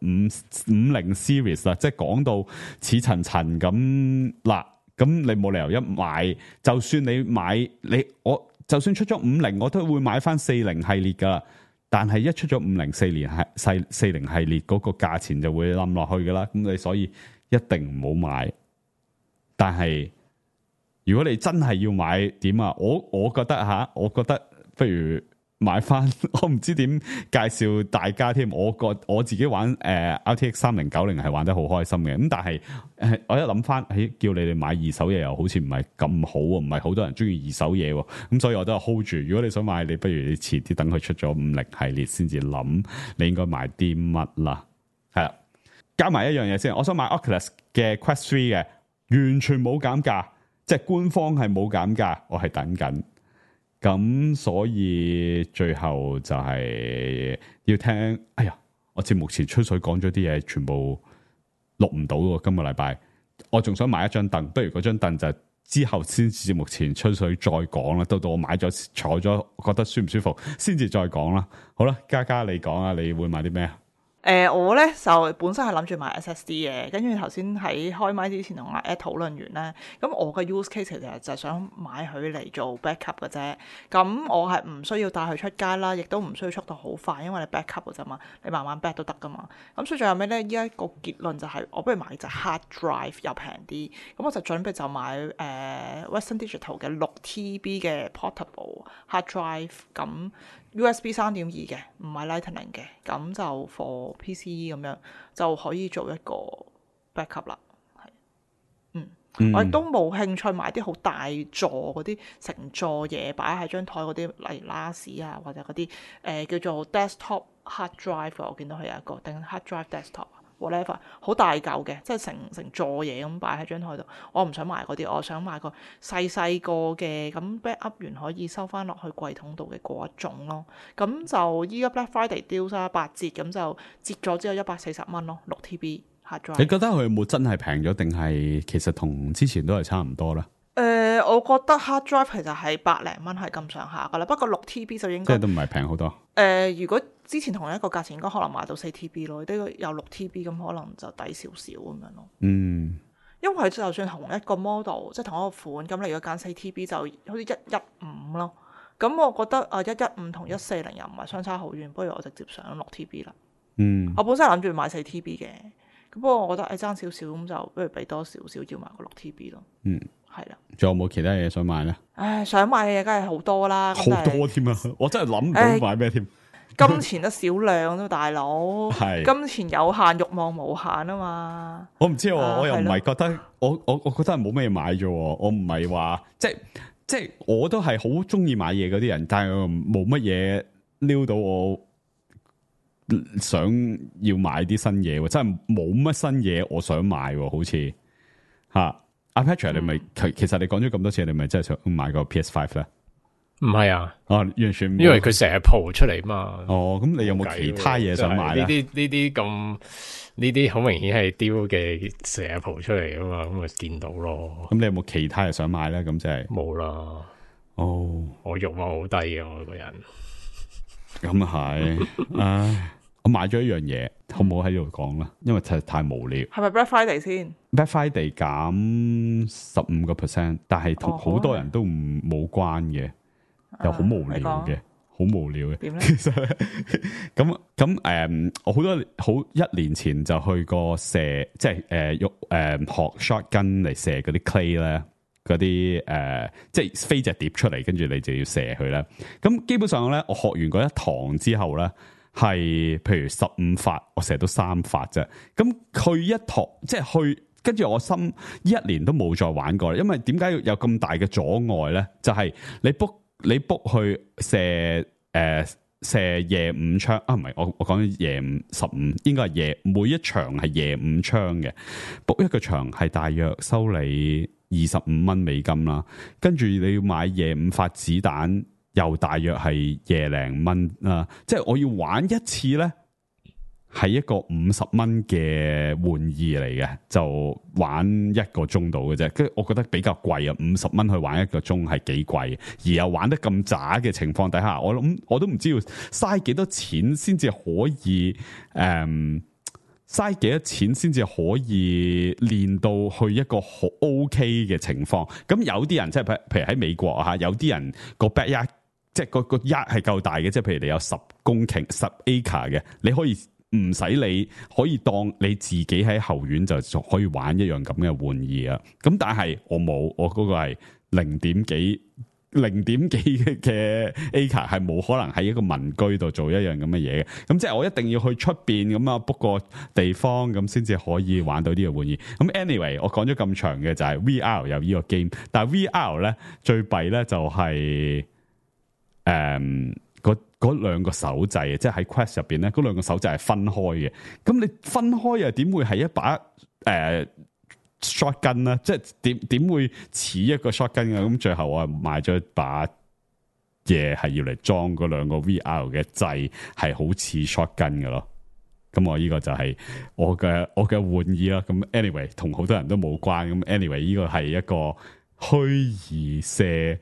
550 Series 啦，即係講到似層層咁嗱，咁你冇理由一買，就算你買我就算出咗50，我都會買翻40系列噶，但係一出咗5040系列嗰個價錢就會冧落去噶啦，咁你所以一定唔好買，但係。如果你真係要買點啊？我覺得不如買翻，我唔知點介紹大家添。我自己玩RTX 3090係玩得好開心嘅。咁但係我一諗翻，叫你哋買二手嘢又好似唔係咁好喎，唔係好多人中意二手嘢喎。咁所以我都係 hold 住。如果你想買，你不如你遲啲等佢出咗50系列先至諗，你應該買啲乜啦？係啦，加埋一樣嘢先，我想買 Oculus 嘅 Quest 3嘅，完全冇減價。即係官方係冇減價，我係等緊，咁所以最後就係要聽。哎呀，我節目前吹水講咗啲嘢，全部錄唔到喎。今個禮拜我仲想買一張凳，不如嗰張凳就之後先節目前吹水再講啦。到我買咗坐咗，覺得舒唔舒服，先至再講啦。好啦，嘉嘉你講啊，你會買啲咩啊？ 我咧就本身係諗住買 SSD 嘅，跟住頭先喺開麥之前同阿 Ed 討論完咧，咁我嘅 use case 其實就係想買佢嚟做 backup 嘅啫。咁我係唔需要帶佢出街啦，亦都唔需要速度好快，因為你 backup 嘅啫嘛，你慢慢 back 都得噶嘛。咁所以最後尾咧，依一個結論就係我不如買隻 hard drive 又平啲，咁我就準備就買Western Digital 嘅6TB 嘅 portable hard drive 咁。USB 3.2嘅，唔係 Lightning 嘅，咁就 for PCE 咁樣就可以做一個 backup 啦。係，我亦都冇興趣買啲好大座嗰啲成座嘢擺喺張台嗰啲，例如 NAS 啊，或者嗰啲叫做 desktop hard drive， 我見到佢有一個定 hard drive desktop。whatever 好大嚿嘅，即係成座嘢咁擺喺張台度。我唔想買嗰啲，我想買個細個嘅，咁 backup 完可以收翻落去櫃桶度嘅嗰一種咯。咁就依家 Black Friday deal 啦，8折，咁就折咗之後140蚊咯，6TB hard drive。你覺得佢有冇真係平咗，定係其實同之前都係差唔多咧？ 我覺得 hard drive 其實係100零蚊係咁上下噶啦，不過6TB 就應該即係都唔係平好多。 如果之前同一個價錢應該可能買到4TB 咯，呢個有6TB 咁可能就抵少少咁樣咯。因為就算同一個 model 即係同一個款，咁你如果揀4TB 就好似115咯。咁我覺得115同140又唔係相差好遠，不如我直接上 6TB 啦。我本身係諗住買4TB 嘅，咁不過我覺得爭少少咁就不如俾多少少要買個6TB 咯。係啦，仲有冇其他嘢想買咧？ 想買嘅嘢梗係好多啦， 好多添啊！我真係諗唔到買咩添。 金錢得少量都大佬， 係金錢有限，慾望無限啊嘛。 我唔知喎，我又唔係係覺得，我覺得係冇咩買啫喎，我唔係話即係我都係好中意買嘢嗰啲人，但係我冇乜嘢撩到我想要買啲新嘢喎，真係冇乜新嘢我想買喎，好似嚇。阿 Patrick，你咪其實你講咗咁多次，你咪真係想買個 PS5 咧？ 唔係啊， 哦，完全因為佢成日蒲出嚟嘛。 哦，咁你有冇其他嘢想買咧？ 呢啲好明顯係丟嘅，成日蒲出嚟啊嘛，咁咪見到咯。 咁你有冇其他嘢想買咧？咁就係冇啦。 哦， 我慾望好低嘅，我個人。 咁啊係，唉，我買咗一樣嘢，好唔好喺度講啦？因為實在太無聊。 係咪 Black Friday 先 Black Friday 減15%，但係同好多人都冇關嘅，又好無聊嘅，好無聊嘅。 點咧？ 其實咁我好一年前就去過射，即係學 shotgun 嚟射嗰啲 clay 咧。嗰啲即係飛隻碟出嚟，跟住你就要射佢啦。咁基本上咧，我學完嗰一堂之後咧，係譬如15發，我射到3發啫。咁去一堂，即係去，跟住我心一年都冇再玩過。因為點解有咁大嘅阻礙咧？就係、是、你 book 去射夜5槍啊，唔係我講夜15，應該係每一場係夜5槍嘅。book 一個場係大約收你25蚊美金啦，跟住你要買夜5發子彈，又大約係廿零蚊啦。即係我要玩一次咧，係一個50蚊嘅玩意嚟嘅，就玩1個鐘度嘅啫。跟住我覺得比較貴啊，50蚊去玩1個鐘係幾貴，而又玩得咁渣嘅情況底下，我諗我都唔知要嘥幾多錢先至可以嘥幾多錢先至可以練到去一個好 OK 嘅情況？咁有啲人即係譬如喺美國嚇，有啲人個 backyard 即係個 yard 係夠大嘅，即係譬如你有10公頃10 acre 嘅，你可以唔使你可以當你自己喺後院就可以玩一樣咁嘅玩意啊！咁但係我冇，我嗰個係0點幾嘅 acre， 係冇可能喺一個民居度做一樣咁嘅嘢嘅。咁即係我一定要去出邊咁啊 book 個地方咁先至可以玩到呢個玩意。咁 anyway， 我講咗咁長嘅就係 VR 有呢個 game， 但係 VR 咧最弊咧就係嗰兩個手掣，即係喺 Quest 入邊咧嗰兩個手掣係分開嘅。咁你分開又點會係一把shotgun 啦，即係點會似一個 shotgun 嘅？咁最後我係買咗一把嘢，係要嚟裝嗰兩個 VR 嘅掣，係好似 shotgun 嘅咯。咁我呢個就係我嘅玩意啦。咁 anyway 同好多人都冇關。咁 anyway 呢個係一個虛擬射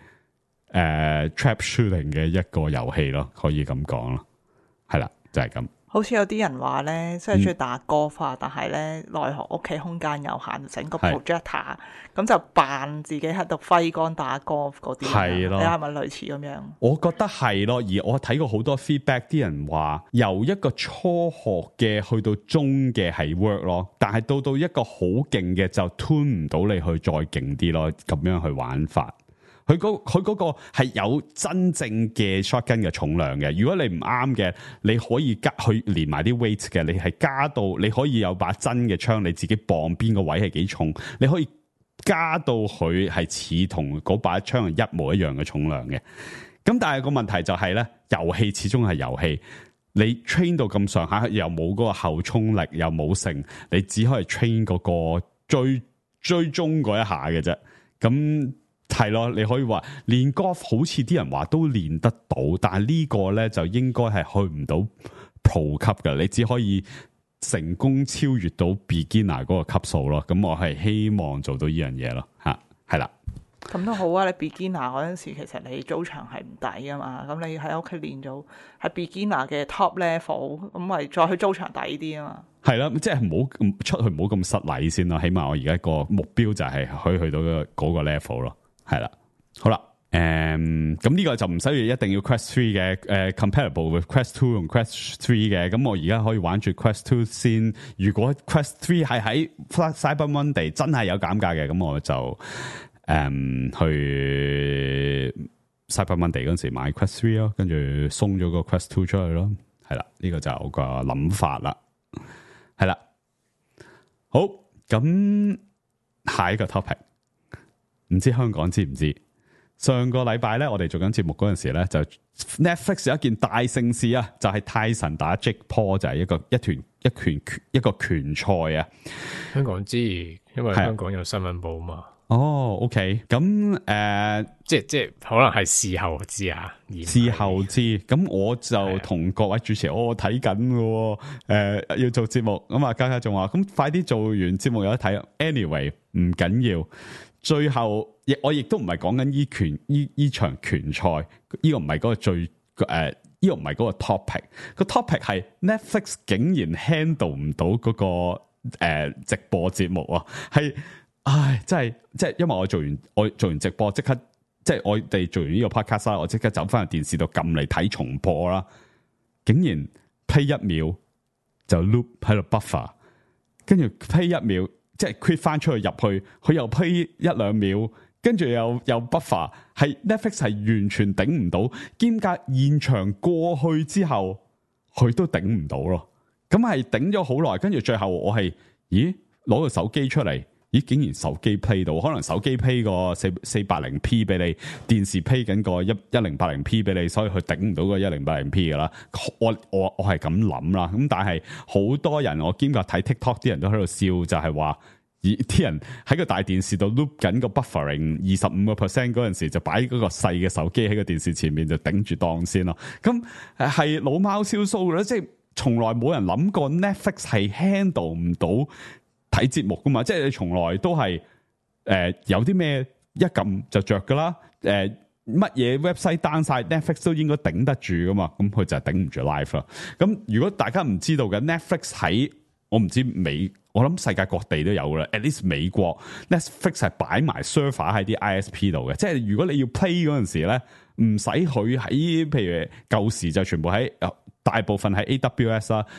trap shooting 嘅一個遊戲咯，可以咁講咯。係啦，就係咁。 好似有啲人話咧，即係中意打golf啊，但係咧奈何屋企空間有限，整個 projector 咁就扮自己喺度揮桿打 golf 嗰啲。係咯，你係咪類似咁樣？ 我覺得係咯，而我睇過好多 feedback， 啲人話由一個初學嘅去到中嘅係 work 咯，但係到一個好勁嘅就 tune 唔到你去再勁啲咯，咁樣去玩法。佢嗰個係有真正嘅 shotgun 嘅重量嘅，如果你唔啱嘅，你可以加去連埋啲 weight 嘅，你係加到你可以有把真嘅槍，你自己磅邊個位係幾重，你可以加到佢係似同嗰把槍係一模一樣嘅重量嘅。咁但係個問題就係咧，遊戲始終係遊戲，你 train 到咁上下又冇嗰個後衝力，又冇成，你只可以 train 嗰個追蹤嗰一下嘅啫。咁係咯，你可以話練 golf 好似啲人話都練得到，但係呢個咧就應該係去唔到 pro 級嘅，你只可以成功超越到 beginner 嗰個級數咯。咁我係希望做到呢樣嘢咯，吓係啦。 咁都好啊！你 beginner 嗰陣時，其實你租場係唔抵噶嘛。咁你喺屋企練到係 beginner 嘅 top level， 咁咪再去租場抵啲啊嘛。 係啦，即係唔好出去，唔好咁失禮先咯。起碼我而家個目標就係可以去到嗰個 level 咯。係啦，好啦，咁呢個就唔需要一定要 Quest 3嘅，compatible with Quest 2同 Quest 3嘅。咁我而家可以玩住 Quest 2先。如果 Quest 3係喺 Cyber Monday 真係有減價嘅，咁我就去 Cyber Monday 嗰陣時買 Quest 3咯，跟住送咗個 Quest 2出去咯。 係啦，呢個就係我個諗法啦。係啦，好，咁下一個 topic， 唔知香港知唔知？上個禮拜咧，我哋做緊節目嗰陣時咧，就 Netflix 有一件大盛事啊，就係泰臣打 Jake Paul，就係一個拳賽啊。 香港知，因為香港有新聞報嘛。 哦 ，OK， 咁即係可能係事後知啊， 事後知。咁我就同各位主持，我睇緊嘅，要做節目。咁啊，嘉嘉仲話，咁快啲做完節目有得睇。Anyway， 唔緊要。最後，我亦都唔係講緊呢場拳賽，呢個唔係嗰個最呢個唔係嗰個 topic。個 topic 係 Netflix 竟然 handle 唔到嗰個直播節目啊，係。唉，真係，因為我做完直播，即刻即係我哋做完呢個 podcast 啦，我即刻走翻去電視度撳嚟睇重播啦。竟然 play 1秒就 loop 喺度 buffer， 跟住 play 1秒即係 quit 翻出去入去，佢又 play 1-2秒，跟住又 buffer， 係 Netflix 係完全頂唔到，兼夾現場過去之後，佢都頂唔到咯。咁係頂咗好耐，跟住最後我係攞個手機出嚟。竟然手機 play 到，可能手機 play 個480p 俾你，電視 play 緊個1080p 俾你，所以佢頂唔到個1080p 噶啦。我係咁諗啦。咁但係好多人，我兼夾睇 TikTok 啲人都喺度笑，就係話，啲人喺個大電視度 loop 緊個 buffering 25% 嗰陣時，就擺嗰個細嘅手機喺個電視前面就頂住檔先咯。咁係老貓燒鬚啦，即係從來冇人諗過 Netflix 係 handle 唔到睇節目噶嘛，即係你從來都係有啲咩一撳就着噶啦，乜嘢 website down 晒 Netflix 都應該頂得住噶嘛，咁佢就係頂唔住 live 啦。咁如果大家唔知道嘅 Netflix 喺我唔知我諗世界各地都有啦 ，at least 美國 Netflix 係擺埋 server 喺啲 ISP 度嘅，即係如果你要 play 嗰陣時咧，唔使佢喺譬如舊時就全部喺大部分係 AWS 啦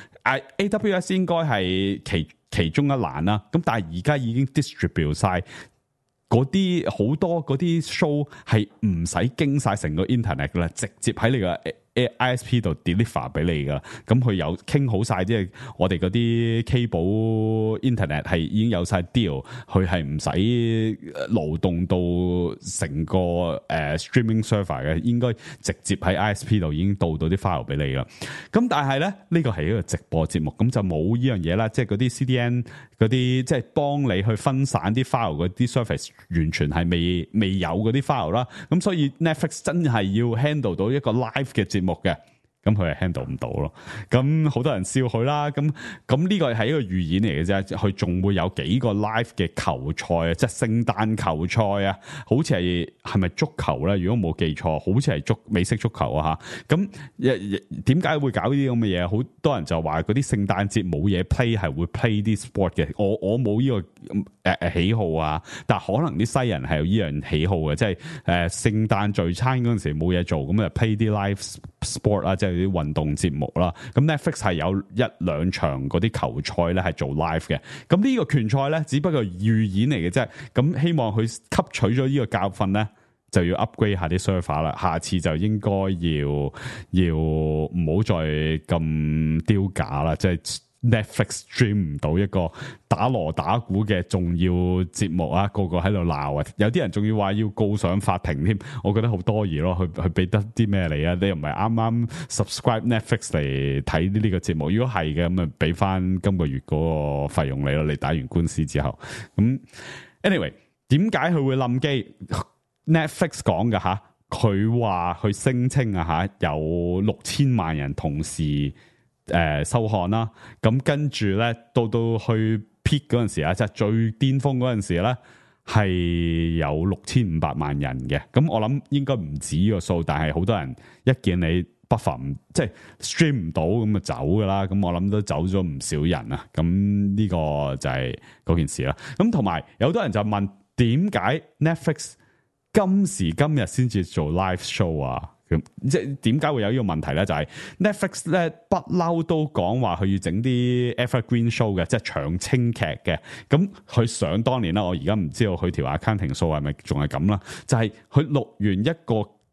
，AWS 應該係其中一欄啦，咁但係而家已經 distribute 晒嗰啲好多嗰啲 show 係唔使經晒成個 internet 噶啦，直接喺你個 ISP 度 deliver 俾你噶，咁佢有傾好晒，即係我哋嗰啲 cable internet 係已經有晒 deal， 佢係唔使勞動到成個streaming server 嘅，應該直接喺 ISP 度已經到啲 file 俾你啦。咁但係咧呢個係一個直播節目，咁就冇呢樣嘢啦，即係嗰啲 CDN 嗰啲即係幫你去分散啲 file 嗰啲 service， 完全係未有嗰啲 file 啦。咁所以 Netflix 真係要 handle 到一個 live 嘅節目嘅，咁佢係 handle 唔到咯。咁好多人笑佢啦。咁呢個係一個預演嚟嘅啫，佢仲會有幾個 live 嘅球賽啊，即係聖誕球賽啊，好似係咪足球咧？如果冇記錯，好似係美式足球啊吓。咁點解會搞呢啲咁嘅嘢？好多人就話嗰啲聖誕節冇嘢 play 係會 play 啲 sport 嘅。我冇呢個喜好啊，但係可能啲西人係有呢樣喜好嘅，即係聖誕聚餐嗰陣時冇嘢做，咁就 play 啲 live sport 啊，即係啲運動節目啦。咁 Netflix 係有1-2場嗰啲球賽咧係做 live 嘅。咁呢個拳賽咧只不過預演嚟嘅啫。咁希望佢吸取咗呢個教訓咧，就要 upgrade 下啲 server 啦。下次就應該要唔好再咁丟架啦，即係 Netflix stream 唔到一個打鑼打鼓嘅重要節目啊，個個喺度鬧啊，有啲人仲要話要告上法庭添，我覺得好多疑咯，佢俾得啲咩你啊？你又唔係啱啱 subscribe Netflix 嚟睇呢個節目，如果係嘅咁啊，俾翻今個月嗰個費用你咯，你打完官司之後，咁 anyway 點解佢會冧機 ？Netflix 講嘅吓，佢話佢聲稱啊吓，有6000萬人同時收看啦，咁跟住咧到去 peak 嗰陣時啊，即係最巔峰嗰陣時咧，係有6500萬人嘅。咁我諗應該唔止呢個數，但係好多人一見你buffer即係 stream 唔到，咁就走噶啦。咁我諗都走咗唔少人啊。咁呢個就係嗰件事啦。咁同埋有好多人就問，點解 Netflix 今時今日先至做 live show 啊？即係點解會有呢個問題咧？就係 Netflix 咧不嬲都講話佢要整啲 evergreen show 嘅，即係長青劇嘅。咁佢想當年啦，我而家唔知道佢條 accounting 數係咪仲係咁啦。就係佢錄完一個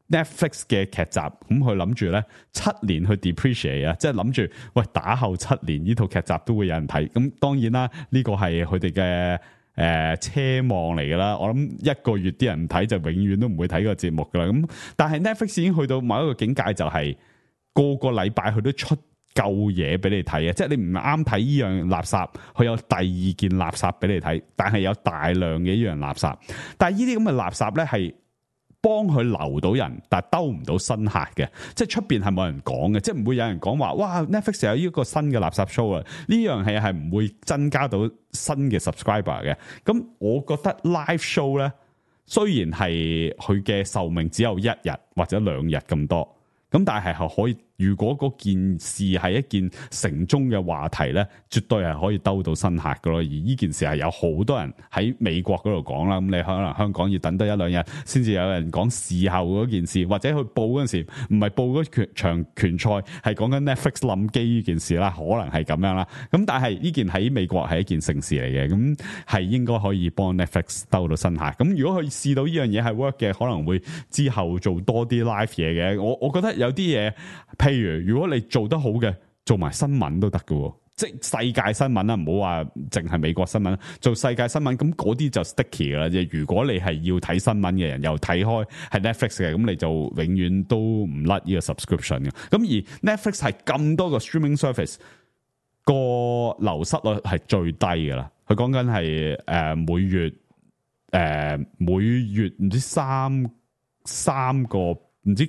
Netflix 嘅劇集，咁佢諗住咧7年去 depreciate 啊，即係諗住喂打後7年呢套劇集都會有人睇，咁當然啦，呢個係佢哋嘅奢望嚟噶啦。我諗一個月啲人唔睇就永遠都唔會睇個節目噶啦。咁但係 Netflix 已經去到某一個境界，就係個個禮拜佢都出夠嘢俾你睇啊！即係你唔啱睇呢樣垃圾，佢有第二件垃圾俾你睇，但係有大量嘅呢樣垃圾。但係呢啲咁嘅垃圾咧係幫佢留到人，但係兜唔到新客嘅，即係出邊係冇人講嘅，即係唔會有人講話哇 Netflix 有呢個新嘅垃圾 show 啊！呢樣嘢係唔會增加到新嘅 subscriber 嘅。咁我覺得 live show 咧，雖然係佢嘅壽命只有1日或者2日咁多，咁但係可以。如果嗰件事係一件城中嘅話題咧，絕對係可以兜到新客噶咯。而呢件事係有好多人喺美國嗰度講啦，咁你可能香港要等多1-2日先至有人講事後嗰件事，或者去報嗰陣時唔係報嗰場拳賽，係講緊 Netflix 冧機呢件事啦，可能係咁樣啦。咁但係呢件喺美國係一件盛事嚟嘅，咁係應該可以幫 Netflix 兜到新客。咁如果佢試到呢樣嘢係 work 嘅，可能會之後做多啲 live 嘢嘅。我覺得有啲嘢。譬如如果你做得好嘅，做埋新聞都得嘅，即係世界新聞啦，唔好話淨係美國新聞，做世界新聞咁嗰啲就 sticky 噶啦。即係如果你係要睇新聞嘅人，又睇開係 Netflix 嘅，咁你就永遠都唔甩呢個 subscription 嘅。咁而 Netflix 係咁多個 streaming service 個流失率係最低噶啦。佢講緊係每月唔知三個。唔知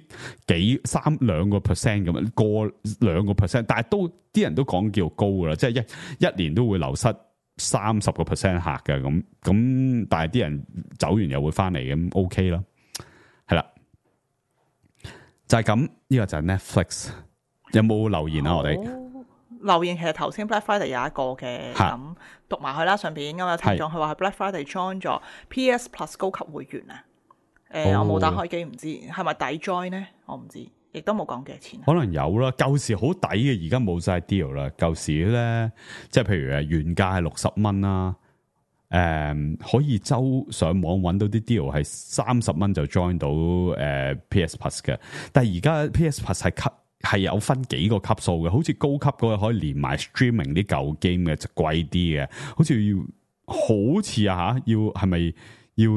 2%咁樣，過2%，但係都啲人都講叫高噶啦，即係一年都會流失30%客嘅咁，但係啲人走完又會翻嚟咁 OK 啦，係啦，就係咁，呢個就係 Netflix。有冇留言啊？我哋留言其實頭先 Black Friday 有一個嘅，咁讀埋佢啦。上邊咁有聽眾佢話係 Black Friday join 咗 PS Plus 高級會員啊。我冇打開機，唔知係咪抵 join 呢？我唔知，亦都冇講幾多錢。 可能有啦，舊時好抵嘅，而家冇晒 deal 啦。舊時咧，即係譬如原價係60蚊啦，可以上網揾到啲 deal 係30蚊就 join 到PS Plus 嘅。但係而家 PS Plus 係有分幾個級數嘅，好似高級嗰個可以連埋 streaming 啲舊 game 嘅就貴啲嘅，好似要係咪要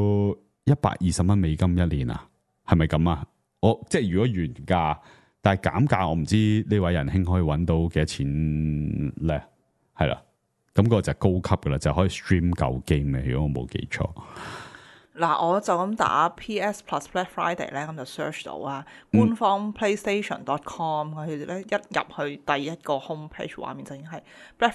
120蚊美金一年啊？係咪咁啊？即係如果原價，但係減價，我唔知呢位仁兄可以揾到幾多錢咧？係啦，咁個就係高級噶啦，就可以 stream 舊 game 嘅。如果我冇記錯， 嗱，我就咁打 PS Plus Black Friday 咧，咁就 search 到啊，官方 PlayStation.com 佢哋咧一入去第一個 homepage 畫面就已經係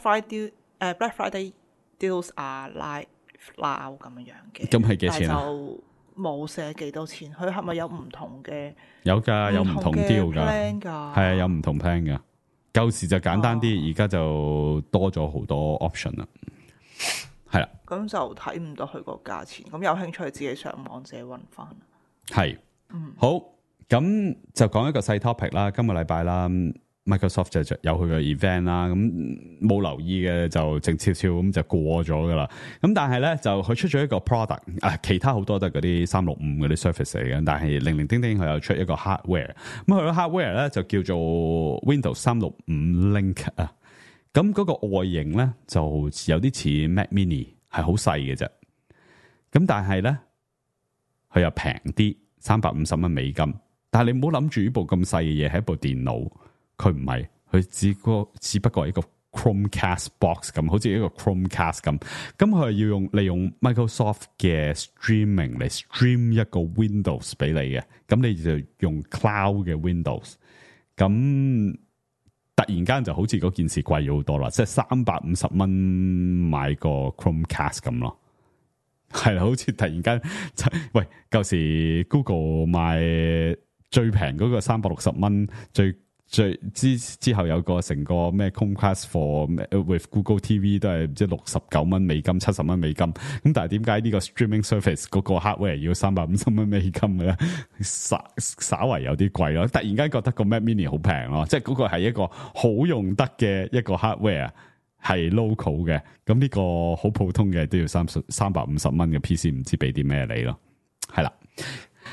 Black Friday deals are live now 咁樣嘅。 咁係幾錢啊？ 就冇寫幾多錢，佢係咪有唔同嘅？ 有㗎，有唔同 deal 㗎，係啊，有唔同 plan 㗎。舊時就簡單啲，而家就多咗好多 option 啦。係啦， 咁就睇唔到佢個價錢。咁有興趣自己上網自己揾翻。 係，好，咁就講一個細 topic 啦。今個禮拜啦。Microsoft 就有佢嘅 event 啦，咁冇留意嘅就靜悄悄咁就過咗噶啦。咁但係咧就佢出咗一個 product，其他好多都係嗰啲365嗰啲 service 嚟嘅，但係零零丁丁佢又出一個 hardware。咁佢個 hardware 咧就叫做 Windows 365 Link 啊。咁嗰個外形咧就有啲似 Mac Mini， 係好細嘅啫。咁但係咧佢又平啲，350蚊美金。但係你唔好諗住呢部咁細嘅嘢係一部電腦。佢唔係，佢只不過係一個 Chromecast box 咁，好似一個 Chromecast 咁。咁佢係利用 Microsoft 嘅 streaming 嚟 stream 一個 Windows 俾你嘅。咁你就用 Cloud 嘅 Windows。咁突然間就好似嗰件事貴咗好多啦，即係350蚊買個 Chromecast 咁咯。係啦，好似突然間，喂，舊時 Google 賣最平嗰個360蚊之後有個成個咩 Chromecast for with Google TV 都係唔知69蚊美金70蚊美金，咁但係點解呢個 streaming service 嗰個 hardware 要350蚊美金嘅咧？稍為有啲貴咯，突然間覺得個 Mac Mini 好平咯，即係嗰個係一個好用得嘅一個 hardware 係 local 嘅，咁呢個好普通嘅都要350蚊嘅 PC， 唔知俾啲咩你咯，係啦。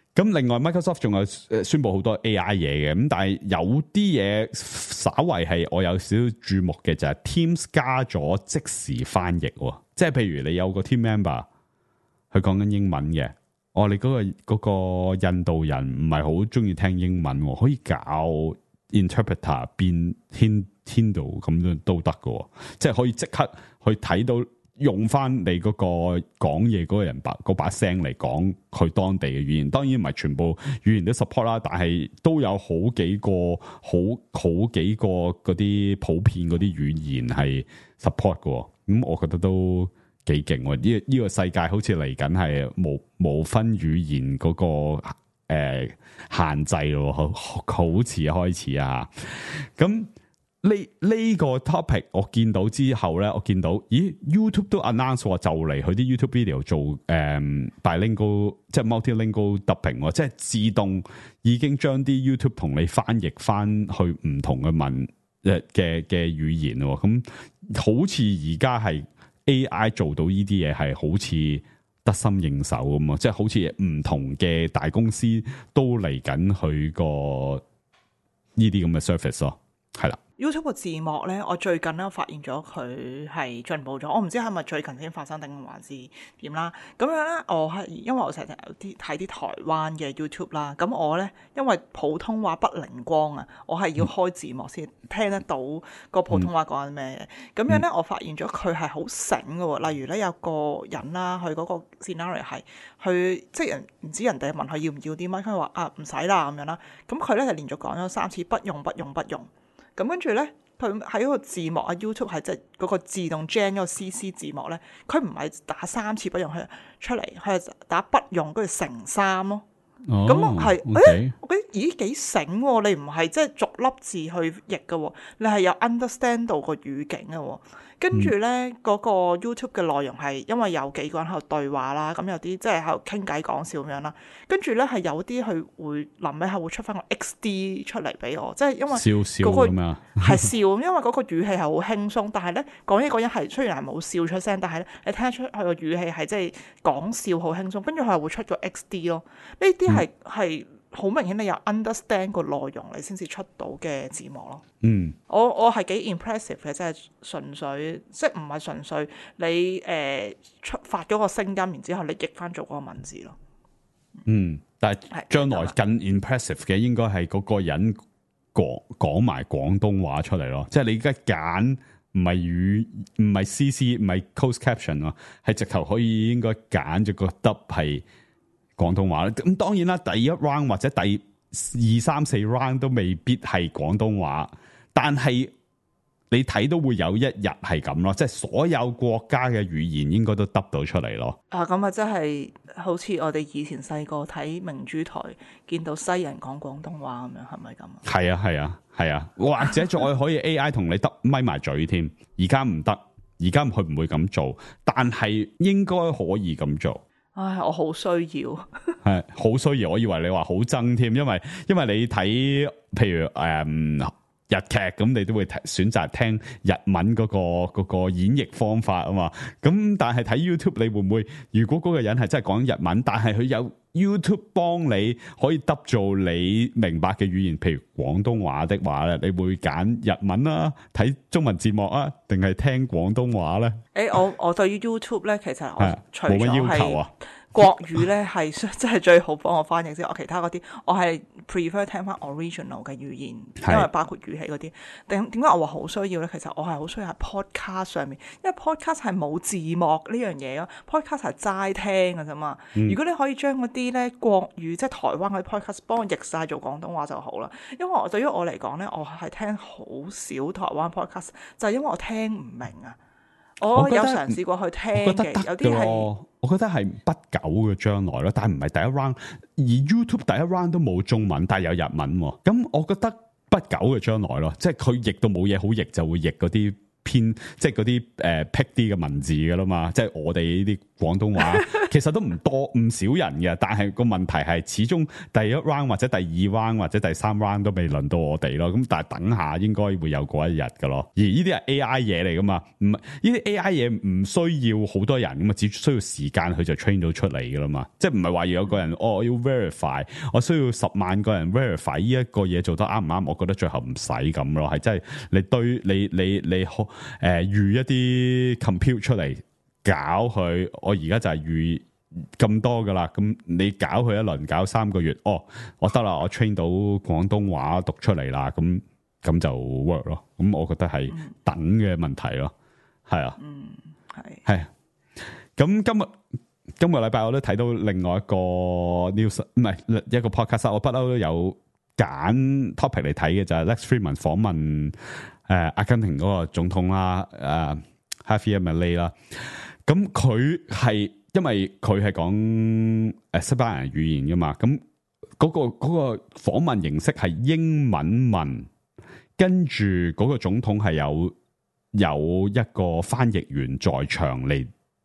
咁另外 Microsoft 仲有宣布好多 AI 嘢嘅，咁但係有啲嘢稍為係我有少少注目嘅就係 Teams 加咗即時翻譯喎，即係譬如你有個 team member 佢講緊英文嘅，你嗰個印度人唔係好中意聽英文喎，可以搞 interpreter 變 Hindu 咁都得嘅，即係可以即刻去睇到。用翻你嗰個講嘢嗰個人嗰把聲嚟講佢當地嘅語言，當然唔係全部語言都 support 啦，但係都有好幾個嗰啲普遍嗰啲語言係 support 嘅，咁我覺得都幾勁喎。呢個世界好似嚟緊係無分語言嗰個限制咯，好似開始啊，咁。呢個 topic 我見到之後咧，我見到YouTube 都 announce 話就嚟佢啲 YouTube video 做bilingual 即係 multilingual dubbing，即係自動已經將啲 YouTube 同你翻譯翻去唔同嘅嘅語言喎。咁好似而家係 AI 做到呢啲嘢係好似得心應手咁啊！即係好似唔同嘅大公司都嚟緊佢個呢啲咁嘅 service 咯，係啦。 YouTube 個字幕咧，我最近咧發現咗佢係進步咗，我唔知係咪最近先發生定還是點啦。咁樣咧，我係因為我成日睇啲台灣嘅 YouTube 啦，咁我咧因為普通話不靈光啊，我係要開字幕先聽得到個普通話講緊咩嘅。咁樣咧，我發現咗佢係好醒嘅喎。例如咧，有個人啦，佢嗰個 scenario 係佢即係唔知人哋問佢要唔要啲乜，佢話唔使啦咁樣啦。咁佢咧就連續講咗3次不用。咁跟住咧，佢喺個字幕啊 YouTube 係即係嗰個自動 gen 嗰個 CC 字幕咧，佢唔係打3次不用佢出嚟，佢係打不用跟住乘3咯。咁係，我覺得咦幾醒喎！你唔係即係逐粒字去譯嘅喎，你係有 understand 到個語境嘅喎。跟住咧嗰個 YouTube 嘅內容係因為有幾個人喺度對話啦，咁有啲即係喺度傾偈講笑咁樣啦。跟住咧係有啲佢會臨尾係會出翻個 XD 出嚟俾我，即係因為嗰個係笑，因為嗰個語氣係好輕鬆，但係咧講嘢嗰人係雖然係冇笑出聲，但係咧你聽得出佢個語氣係即係講笑好輕鬆，跟住佢係會出咗 XD 咯。呢啲係好明顯，你有 understand 個內容，你先至出到嘅字幕咯。我係幾 impressive 嘅，即係純粹即係唔係純粹你出發咗個聲音，然之後你譯翻做嗰個文字咯。 但係將來更 impressive 嘅應該係嗰個人講埋廣東話出嚟咯，即係你而家揀唔係 CC 唔係 closed caption 咯，係直頭可以應該揀咗個 dub 係廣東話。咁當然啦，第一 round 或者第2、3、4 round 都未必係廣東話，但係你睇到會有一日係咁咯，即係所有國家嘅語言應該都得到出嚟咯。 咁啊，真係好似我哋以前細個睇明珠台，見到西人講廣東話咁樣，係咪咁啊？係啊，或者再可以 AI 同你咪埋嘴添。而家唔得，而家佢唔會咁做，但係應該可以咁做。 唉，我好需要， 係好需要。我以為你話好憎添，因為你睇譬如日劇咁，你都會選擇聽日文嗰個演繹方法啊嘛。咁但係睇 YouTube，你會唔會？如果嗰個人係真係講日文，但係佢有 YouTube 幫你可以得做你明白嘅語言，譬如廣東話的話咧，你會揀日文啊，睇中文字幕啊，定係聽廣東話咧？ 我對於 YouTube 咧，其實我除咗冇乜要求啊。 國語咧係真係最好幫我翻譯之外，其他嗰啲我係 prefer 聽翻 original 嘅語言，因為包括語氣嗰啲。點解我話好需要咧？其實我係好需要喺 podcast 上面，因為 podcast 係冇字幕呢樣嘢咯。podcast 係齋聽嘅啫嘛。如果你可以將嗰啲咧國語即係台灣嗰啲 podcast 幫我譯晒做廣東話就好啦。因為對於我嚟講咧，我係聽好少台灣 podcast，就係因為我聽唔明啊。我有嘗試過去聽嘅，有啲係我覺得係不久嘅將來咯，但係唔係第一 round，而 YouTube 第一 round 都冇中文，但係有日文，咁我覺得不久嘅將來咯，即係佢譯到冇嘢好譯，就會譯嗰啲偏即係嗰啲僻啲嘅文字㗎啦嘛，即係我哋呢啲廣東話其實都唔少人嘅，但係個問題係始終第一 round 或者第二 round 或者第三 round 都未輪到我哋咯，咁但係等下應該會有嗰一日㗎咯。而呢啲係 AI 嘢嚟㗎嘛，唔係呢啲 AI 嘢唔需要好多人㗎嘛，只需要時間佢就 train 到出嚟㗎啦嘛，即係唔係話要有個人我要 verify， 我需要10萬個人 verify 呢一個嘢做得啱唔啱，我覺得最後唔使咁咯，係真係你對你預一啲 compute 出嚟搞佢，我而家就係預咁多噶啦，咁你搞佢一輪，搞3個月，我得啦，我 train 到廣東話讀出嚟啦，咁就 work 咯，咁我覺得係等嘅問題咯，係啊，係，咁今個禮拜我都睇到另外一個 news， 唔係一個 podcast， 我不嬲都有揀 topic 嚟睇嘅，就係 Lex Fridman 訪問阿根廷嗰個總統啦，Javier Milei 啦，咁佢係因為佢係講西班牙語言噶嘛，咁嗰個訪問形式係英文文，跟住嗰個總統係有一個翻譯員在場嚟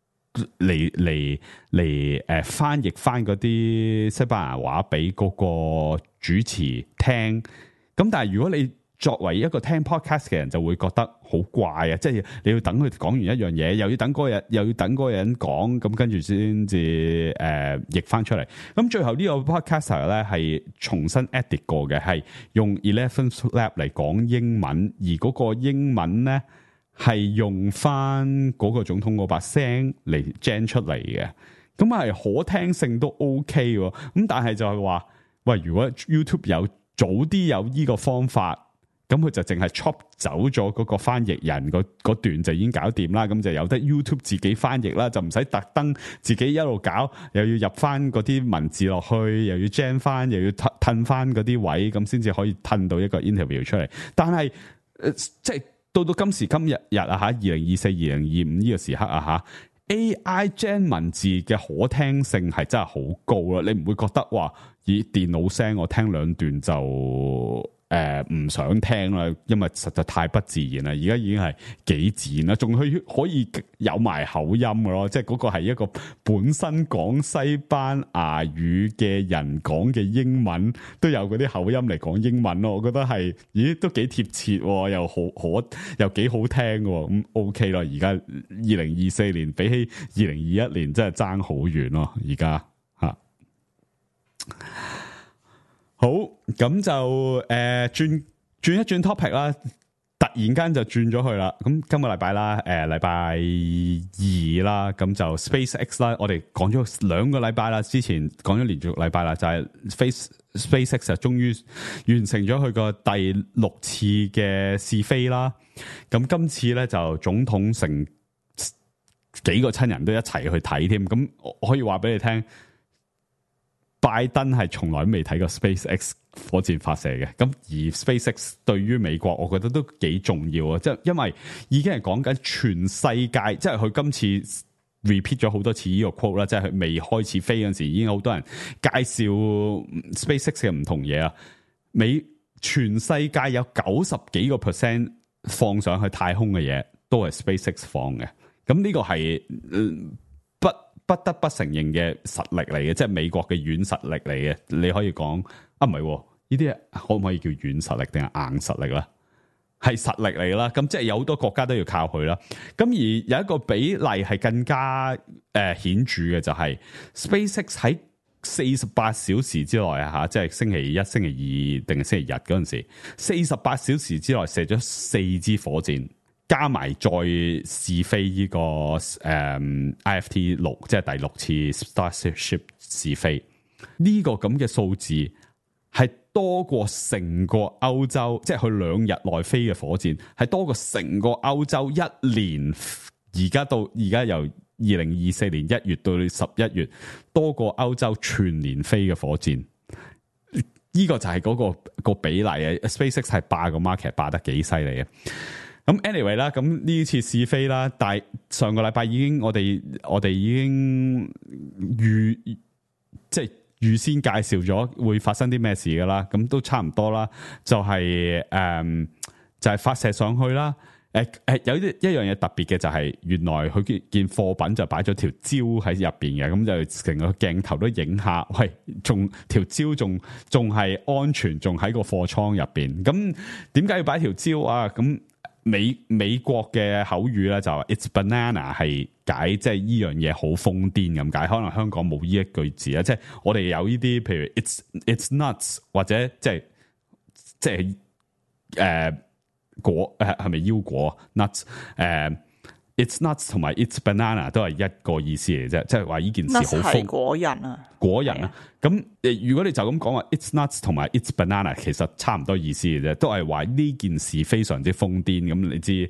翻譯翻嗰啲西班牙話俾嗰個主持聽，咁但係如果你作為一個聽 podcast 嘅人就會覺得好怪啊！即係你要等佢講完一樣嘢，又要等嗰個人講，咁跟住先至譯翻出嚟。咁最後呢個 podcaster 咧係重新 edit 過嘅，係用 Eleven Lab 嚟講英文，而嗰個英文咧係用翻嗰個總統嗰把聲嚟 gen 出嚟嘅，咁係可聽性都 OK 喎。咁但係就係話，喂，如果 YouTube 有早啲有呢個方法，咁佢就淨係 chop 走咗嗰個翻譯人嗰段就已經搞掂啦，咁就有得 YouTube 自己翻譯啦，就唔使特登自己一路搞，又要入翻嗰啲文字落去，又要 gen 翻，又要褪翻嗰啲位，咁先至可以褪到一個 interview 出嚟。但係即係到今時今日啊吓，2024、2025呢個時刻啊吓，AI gen 文字嘅可聽性係真係好高啦，你唔會覺得話以電腦聲我聽2段就唔想聽啦，因為實在太不自然啦。而家已經係幾自然啦，仲可以有埋口音嘅咯，即係嗰個係一個本身講西班牙語嘅人講嘅英文，都有嗰啲口音嚟講英文咯。我覺得係，咦，都幾貼切，又幾好聽嘅，咁 OK 咯。而家2024年比起2021年真係爭好遠咯，而家吓。好，咁就轉一轉 topic 啦，突然間就轉咗去啦。咁今個禮拜啦，禮拜2啦，咁就 SpaceX 啦，我哋講咗2個禮拜啦，之前講咗連續禮拜啦，就係 SpaceX 就終於完成咗佢個第6次嘅試飛啦。咁今次咧就總統成幾個親人都一齊去睇添，咁我可以話俾你聽。拜登係從來未睇過 SpaceX 火箭發射嘅，咁而 SpaceX 對於美國，我覺得都幾重要啊！即係因為已經係講緊全世界，即係佢今次 repeat 咗好多次呢個 quote 啦，即係佢未開始飛嗰陣時，已經好多人介紹 SpaceX 嘅唔同嘢啊！全世界有90幾個% 放上去太空嘅嘢，都係 SpaceX 放嘅，咁呢個係不得不承認嘅實力嚟嘅，即係美國嘅軟實力嚟嘅。你可以講啊，唔係呢啲可唔可以叫軟實力定係硬實力咧？係實力嚟啦。咁即係有好多國家都要靠佢啦。咁而有一個比例係更加顯著嘅，就係 SpaceX 喺48小時之內啊吓，即係星期一、星期二定係星期日嗰陣時，48小時之內射咗4支火箭。加埋再試飛呢個IFT 6，即係第6次 Starship 試飛，呢個咁嘅數字係多過成個歐洲，即係佢2日內飛嘅火箭係多過成個歐洲1年。而家由2024年1月到11月，多過歐洲全年飛嘅火箭。呢個就係嗰個比例啊 ！SpaceX 係霸個 market 霸得幾犀利啊！咁 anyway 啦，咁呢次試飛啦，但係上個禮拜已經我哋已經預先介紹咗會發生啲咩事噶啦，咁都差唔多啦，就係發射上去啦， 有一樣嘢特別嘅就係原來佢件貨品就擺咗條蕉喺入邊嘅，咁就成個鏡頭都影下，喂，仲條蕉仲係安全，仲喺個貨倉入邊。咁點解要擺條蕉啊？咁美國嘅口語咧就話 It's banana 係解即係依樣嘢好瘋癲咁解，可能香港冇呢一句字啊，即係我哋有呢啲譬如 It's nuts 或者即係果係咪腰果 nuts It's nuts 同埋 It's banana 都係一個意思嚟啫，即係話呢件事好瘋果仁啊， 果仁啊。咁如果你就咁講話 It's nuts 同埋 It's banana， 其實差唔多意思嘅啫，都係話呢件事非常之瘋癲。咁你知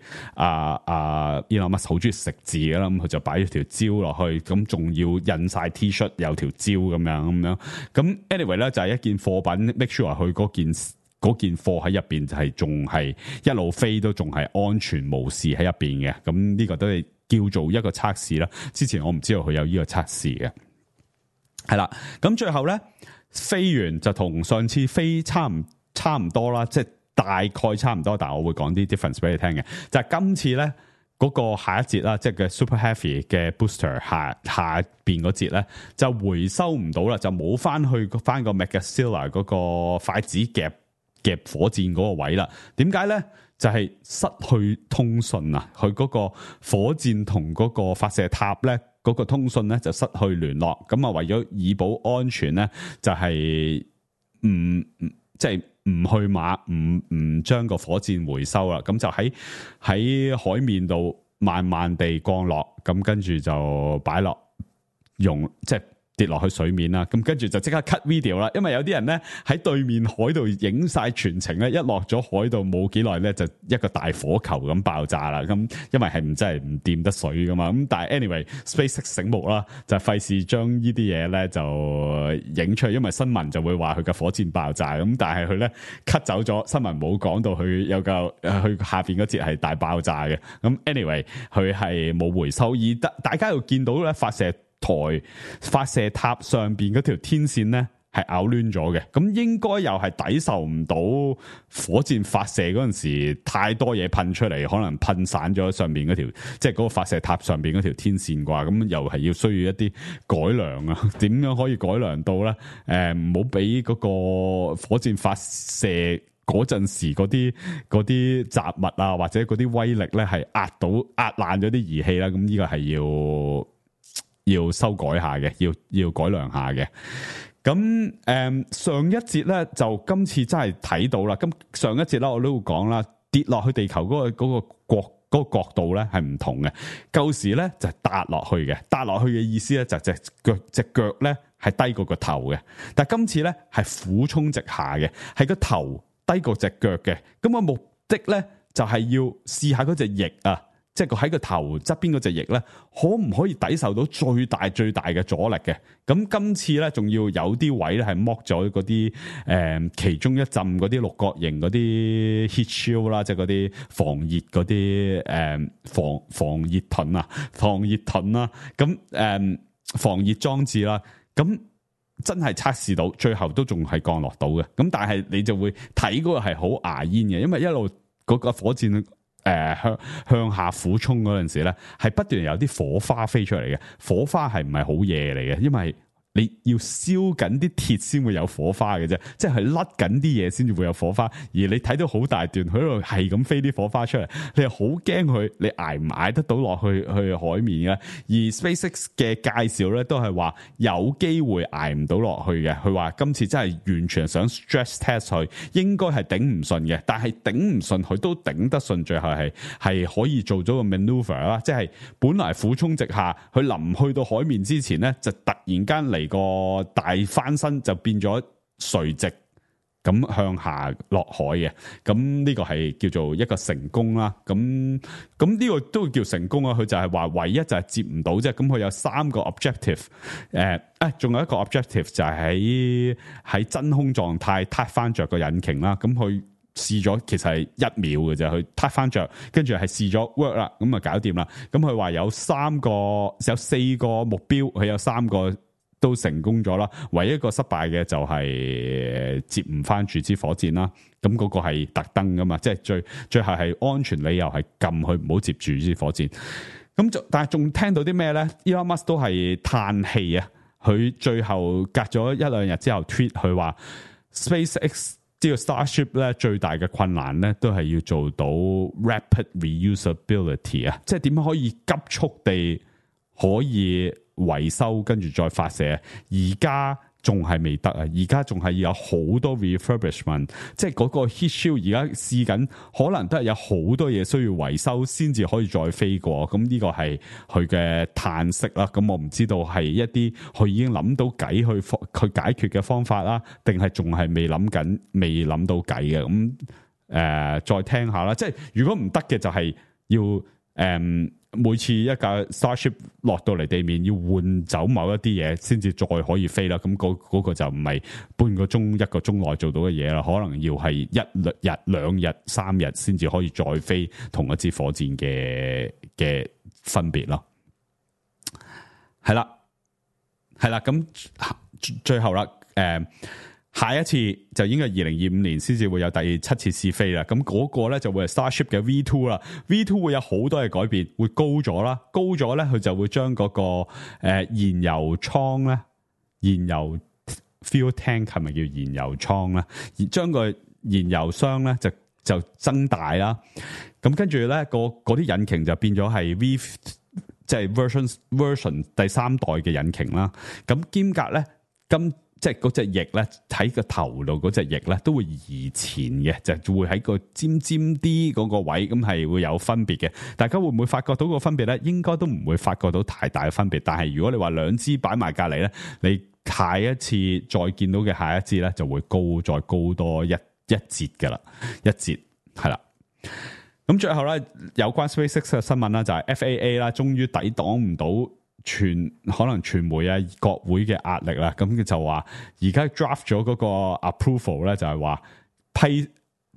Elon Musk 好中意食字噶啦，咁佢就擺咗條蕉落去，咁仲要印晒 T 恤有條蕉咁樣。咁 anyway 咧就係一件貨品 make sure 佢嗰件貨喺入邊就係仲係一路飛都仲係安全無事喺入邊嘅，咁呢個都係叫做一個測試啦。之前我唔知道佢有呢個測試嘅，係啦。咁最後咧飛完就同上次飛差唔多啦，即係大概差唔多，但係我會講啲 difference 俾你聽嘅。就係今次咧嗰個下一節啦，即係嘅 Super Heavy 嘅 Booster 下邊嗰節咧就回收唔到啦，就冇翻個 McGasilla 嗰個筷子夾火箭嗰個位啦。點解咧？就係失去通訊啊！佢嗰個火箭同嗰個發射塔咧，嗰個通訊咧就失去聯絡。咁啊，為咗以保安全咧，就係即係唔去馬，唔將個火箭回收啦。咁就喺海面度慢慢地降落，咁跟住就擺落即係跌落去水面啦，咁跟住就即刻 cut video 啦，因為有啲人咧喺對面海度影晒全程咧，一落咗海度冇幾耐咧就一個大火球咁爆炸啦，咁因為係真係唔掂得水噶嘛，咁但係 anyway SpaceX 醒目啦，就費事將呢啲嘢咧就影出去，因為新聞就會話佢嘅火箭爆炸，咁但係佢咧 cut 走咗，新聞冇講到佢有個佢下邊嗰節係大爆炸嘅，咁 anyway 佢係冇回收，而大家又見到咧發射塔上邊嗰條天線咧係拗攣咗嘅，咁應該又係抵受唔到火箭發射嗰陣時太多嘢噴出嚟，可能噴散咗上邊嗰條，即係嗰個發射塔上邊嗰條天線啩，咁又係要需要一啲改良啊？點樣可以改良到咧？唔好俾嗰個火箭發射嗰陣時嗰啲雜物啊，或者嗰啲威力咧係壓爛咗啲儀器啦，咁呢個係要修改下嘅，要改良下嘅。咁上一節咧就今次真係睇到啦。咁上一節咧我都會講啦，跌落去地球嗰個角度咧係唔同嘅。舊時咧就係搭落去嘅，搭落去嘅意思咧就隻腳咧係低過個頭嘅。但係今次咧係俯衝直下嘅，係個頭低過隻腳嘅。咁個目的咧就係要試下嗰隻翼啊。即係佢喺個頭側邊嗰隻翼咧，可唔可以抵受到最大嘅阻力嘅？咁今次咧，仲要有啲位咧係剝咗嗰啲其中一浸嗰啲六角形嗰啲 heat shield 啦，即係嗰啲防熱嗰啲防熱盾啦，咁防熱裝置啦，咁真係測試到，最後都仲係降落到嘅。咁但係你就會睇嗰個係好牙煙嘅，因為一路嗰個火箭。向下俯衝嗰陣時咧，係不斷有啲火花飛出嚟嘅。火花係唔係好嘢嚟嘅？因為你要燒緊啲鐵先會有火花嘅啫，即係甩緊啲嘢先至會有火花。而你睇到好大段，佢喺度係咁飛啲火花出嚟，你係好驚佢，你捱唔捱得到落去海面嘅？而 SpaceX 嘅介紹咧，都係話有機會捱唔到落去嘅。佢話今次真係完全想 stress test 佢，應該係頂唔順嘅，但係頂唔順佢都頂得順，最後係可以做咗個 maneuver 啦，即係本來俯衝直下，佢臨去到海面之前咧，就突然間嚟個大翻身，就變咗垂直咁向下落海嘅，咁呢個係叫做一個成功啦。咁呢個都叫成功啊！佢就係話唯一就係接唔到啫。咁佢有3個 objective，仲有一個 objective 就係喺真空狀態撻翻着個引擎啦。咁佢試咗其實係1秒嘅啫，佢撻翻着，跟住係試咗 work 啦，咁啊搞掂啦。咁佢話有4個目標，佢有3個都成功咗啦，唯一一個失敗嘅就係接唔翻住支火箭啦。咁嗰個係特登噶嘛，即係最後係安全理由係撳佢唔好接住支火箭。咁但係仲聽到啲咩咧 ？Elon Musk 都係嘆氣啊！佢最後隔咗一兩日之後 tweet 佢話 SpaceX 呢個 Starship 咧最大嘅困難咧都係要做到 rapid reusability 啊，即係點樣可以急速地可以維修跟住再發射，而家仲係未得啊！而家仲係有好多 refurbishment， 即係嗰個 heat shield 而家試緊，可能都係有好多嘢需要維修先至可以再飛過。咁呢個係佢嘅嘆息啦。咁我唔知道係一啲佢已經諗到計去解決嘅方法啦，定係仲係未諗到計嘅。咁再聽下啦。即係如果唔得嘅就係要每次一架 Starship 落到嚟地面，要換走某一啲嘢，先至再可以飛啦。咁嗰個就唔係半個鐘、一個鐘內做到嘅嘢啦，可能要係一日、兩日、三日先至可以再飛同一支火箭嘅分別咯。係啦，咁最後啦，下一次就應該係2025年先至會有第7次試飛啦。咁嗰個咧就會係 Starship 嘅 V2 啦。V2 會有好多嘅改變，會高咗啦。高咗咧，佢就會將嗰個燃油艙咧，燃油 fuel tank 係咪叫燃油艙咧？而將個燃油箱咧就增大啦。咁跟住咧，嗰啲引擎就變咗係 V， 即係 version 第3代嘅引擎啦。咁兼隔咧，即係嗰隻翼咧，喺個頭度嗰隻翼咧都會移前嘅，就會喺個尖啲嗰個位，咁係會有分別嘅。大家會唔會發覺到個分別咧？應該都唔會發覺到太大嘅分別。但係如果你話兩支擺埋隔離咧，你下一次再見到嘅下一支咧，就會再高多一截噶啦，一截係啦。咁最後咧，有關 SpaceX 嘅新聞啦，就係 FAA 啦，終於抵擋唔到可能傳媒啊、國會嘅壓力啦，咁就話而家 draft 咗嗰個 approval 咧，就係話批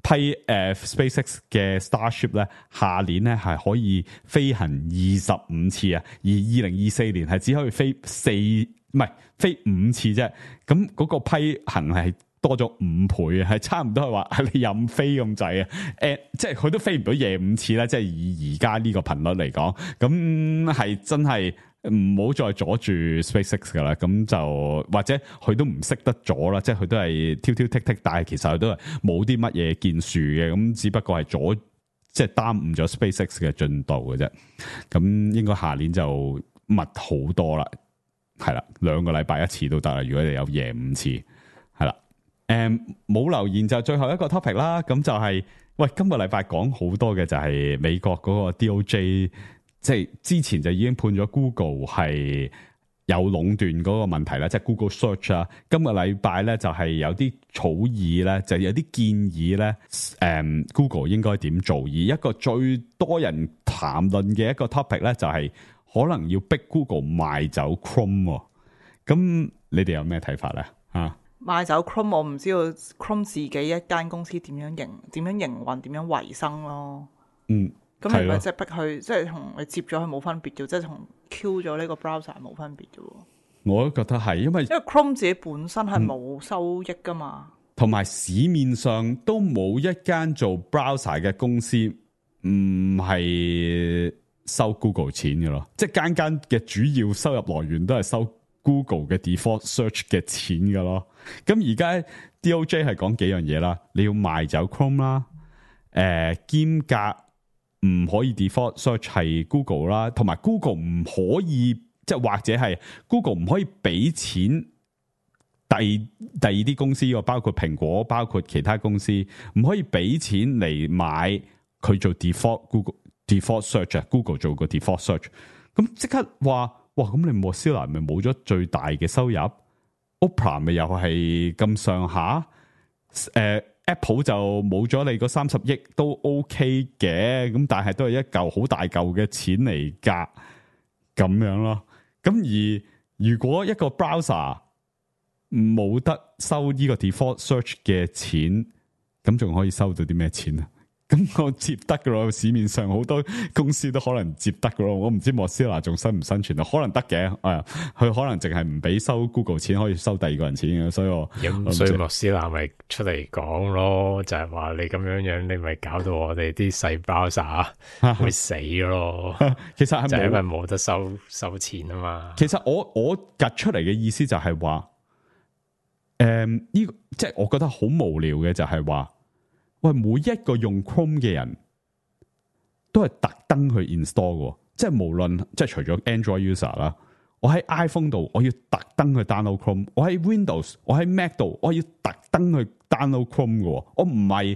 SpaceX 嘅 Starship 咧，下年咧係可以飛行25次啊，而2024年係只可以飛5次啫。咁嗰個批行係多咗5倍啊，係差唔多係話你任飛咁滯啊！即係佢都飛唔到夜5次啦，即係以而家呢個頻率嚟講，咁係真係唔好再阻住 SpaceX 噶啦。咁就或者佢都唔識得阻啦，即係佢都係挑剔，但係其實佢都係冇啲乜嘢建樹嘅，咁只不過係即係耽誤咗 SpaceX 嘅進度嘅啫。咁應該下年就密好多啦，係啦，2個禮拜一次都得啦。如果你有夜5次，係啦。冇留言就最後一個 topic 啦，咁就係今個禮拜講好多嘅就係美國嗰個 DOJ， 即係之前就已經判咗 Google 係有壟斷嗰個問題啦，即係 Google Search 啊。今個禮拜咧就係有啲草擬咧，就有啲建議咧，Google 應該點做？而一個最多人談論嘅一個 topic 咧，就係可能要逼 Google 賣走 Chrome。咁你哋有咩睇法咧？ 賣走 Chrome， 我唔知道 Chrome 自己一間公司點樣營運、點樣維生咯。咁係咪即係逼佢，即係同你接咗佢冇分別嘅，即係同 Q 咗呢個 browser 冇分別嘅。 我都覺得係，因為 Chrome 自己本身係冇收益噶嘛， 同埋市面上都冇一間做 browser 嘅公司唔係收 Google 錢嘅咯，即係間嘅主要收入來源都係收 Google 嘅 default search 嘅錢㗎咯。咁而家 DOJ 係講幾樣嘢啦，你要賣走 Chrome 啦，兼隔唔可以 default search 係 Google 啦，同埋 Google 唔可以即係或者係 Google 唔可以俾錢第二啲公司，包括蘋果，包括其他公司唔可以俾錢嚟買佢做 default search，Google 做個 default search， 咁即刻話哇，咁你 Mozilla 咪冇咗最大嘅收入 ，Opera 咪又係咁上下，Apple 就冇咗你個30億都 OK 嘅，咁但係都係一嚿好大嚿嘅錢嚟㗎，咁樣咯。咁而如果一個 browser 冇得收呢個 default search 嘅錢，咁仲可以收到啲咩錢啊？ 咁我接得噶咯，市面上好多公司都可能接得噶咯。我唔知莫斯拉仲生唔生存啊？可能得嘅，佢可能淨係唔俾收 Google 錢，可以收第二個人錢嘅，所以莫斯拉咪出嚟講咯，就係話你咁樣，你咪搞到我哋啲細 browser 會死咯。 其實係就係因為冇得收錢啊嘛。 其實我夾出嚟嘅意思就係話，呢個即係我覺得好無聊嘅就係話。喂，每一個用 Chrome 嘅人都係特登去 install 嘅，即係無論即係除咗 Android user 啦，我喺 iPhone 度我要特登去 download Chrome， 我喺 Windows， 我喺 Mac 度我要特登去 download Chrome 嘅，我唔係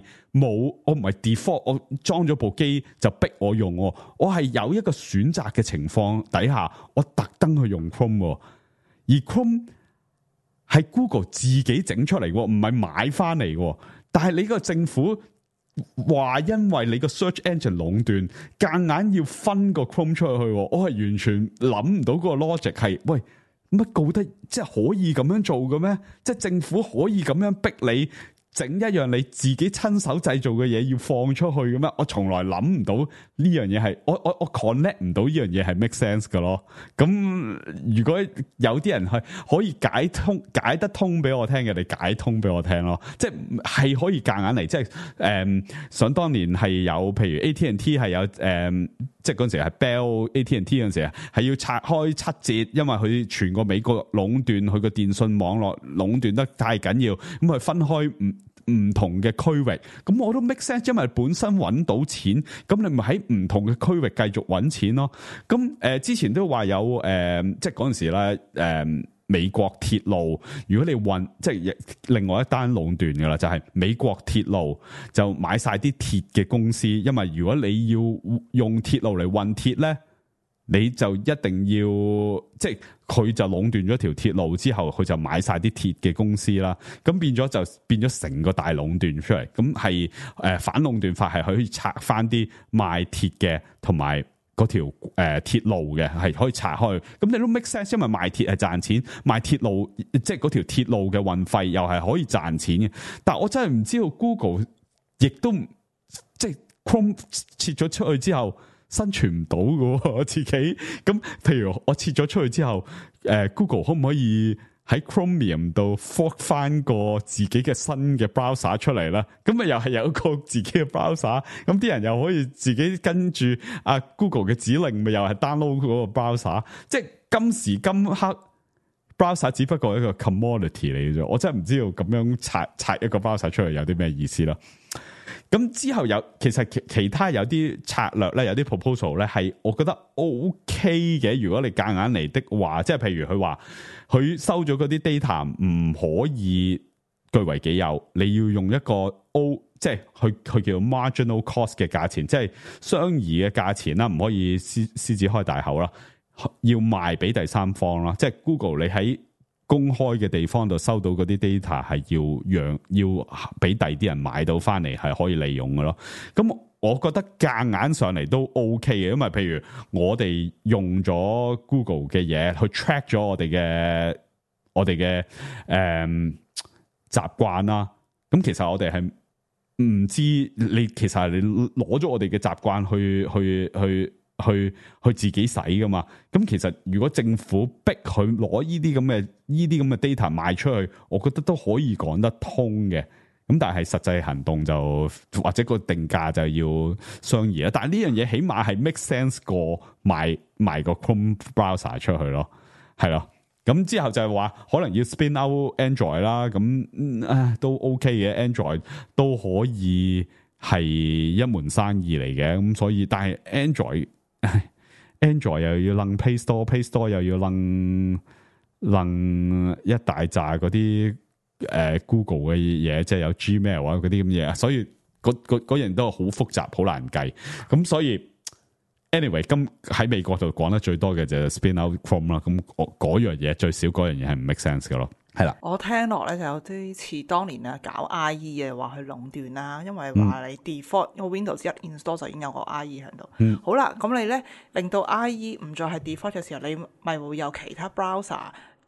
default， 我裝咗部機就逼我用，我係有一個選擇嘅情況底下，我特登去用 Chrome， 而 Chrome 係 Google 自己整出嚟，唔係買翻嚟。但係你個政府話，因為你個 search engine 壟斷，夾硬要分個 Chrome 出去，我係完全諗唔到嗰個 logic 係，喂，乜告得即係可以咁樣做嘅咩？即係政府可以咁樣逼你整一樣你自己親手製造嘅嘢要放出去嘅咩？我從來諗唔到呢樣嘢係，我 connect 唔到呢樣嘢係 make sense 嘅咯。咁如果有啲人係可以解得通俾我聽嘅，你解通俾我聽咯。即係可以夾硬嚟，即係想當年係有，譬如 AT&T 係有即係嗰陣時係 Bell AT&T 嗰陣時係要拆開7折，因為佢全個美國壟斷佢個電信網絡壟斷得太緊要，咁佢分開唔同嘅區域，咁我都 make sense， 因為本身揾到錢，咁你咪喺唔同嘅區域繼續揾錢咯。咁之前都話有即係嗰陣時咧，美國鐵路，如果你運即係另外一單壟斷噶啦，就係美國鐵路就買晒啲鐵嘅公司，因為如果你要用鐵路嚟運鐵咧，你就一定要即係佢就壟斷咗條鐵路之後，佢就買晒啲鐵嘅公司啦，咁變咗成個大壟斷出嚟。咁係反壟斷法係可以拆翻啲賣鐵嘅同埋嗰條鐵路嘅係可以拆開。咁你都 make sense，因為賣鐵係賺錢，賣鐵路即係嗰條鐵路嘅運費又係可以賺錢嘅。但我真係唔知道 Google 亦都即係 Chrome 切咗出去之後。生存唔到嘅我自己，咁譬如我切咗出去之後，Google 可唔可以喺 Chromium 度 fork 翻個自己嘅新嘅 browser 出嚟咧？咁啊又係有一個自己嘅 browser， 咁啲人又可以自己跟住Google 嘅指令，咪又係 download 嗰個 browser。即係今時今刻 browser 只不過係一個 commodity 嚟嘅啫，我真係唔知道咁樣拆一個 browser 出嚟有啲咩意思啦。咁之後其實其他有啲策略咧，有啲 proposal 咧係我覺得 OK 嘅。如果你夾硬嚟的話，即係譬如佢話佢收咗嗰啲 data 唔可以據為己有，你要用一個即係佢叫 marginal cost 嘅價錢，即係相宜嘅價錢啦，唔可以獅子開大口啦，要賣俾第三方啦。即係 Google 你喺公開嘅地方度收到嗰啲 data 係要俾第啲人買到翻嚟係可以利用嘅咯。咁我覺得夾硬上嚟都 OK 嘅，因為譬如我哋用咗 Google 嘅嘢去 track 咗我哋嘅習慣啦。咁其實我哋係唔知你其實係你攞咗我哋嘅習慣去自己使噶嘛？咁其實如果政府逼佢攞呢啲咁嘅 data 賣出去，我覺得都可以講得通嘅。咁但係實際行動就或者個定價就要商議啦。但係呢樣嘢起碼係 make sense 過賣個 Chrome browser 出去咯，係咯。咁之後就係話可能要 spin out Android 啦，咁都 OK 嘅 Android 都可以係一門生意嚟嘅。咁所以但係 Android 又要楞 Play Store，Play Store 又要楞一大扎嗰啲Google 嘅嘢，即係有 Gmail 啊嗰啲咁嘢，所以嗰樣都係好複雜，好難計。咁所以 anyway， 今喺美國度講得最多嘅就係 spin out Chrome 啦。咁嗰樣嘢最少嗰樣嘢係唔 make sense 嘅咯。係啦， 我聽落咧就有啲似當年啊搞 IE 嘅話去壟斷啦，因為話你 default 因為 Windows 一 install 就已經有個 IE 喺度。好啦，咁你咧令到 IE 唔再係 default 嘅時候，你咪會有其他 browser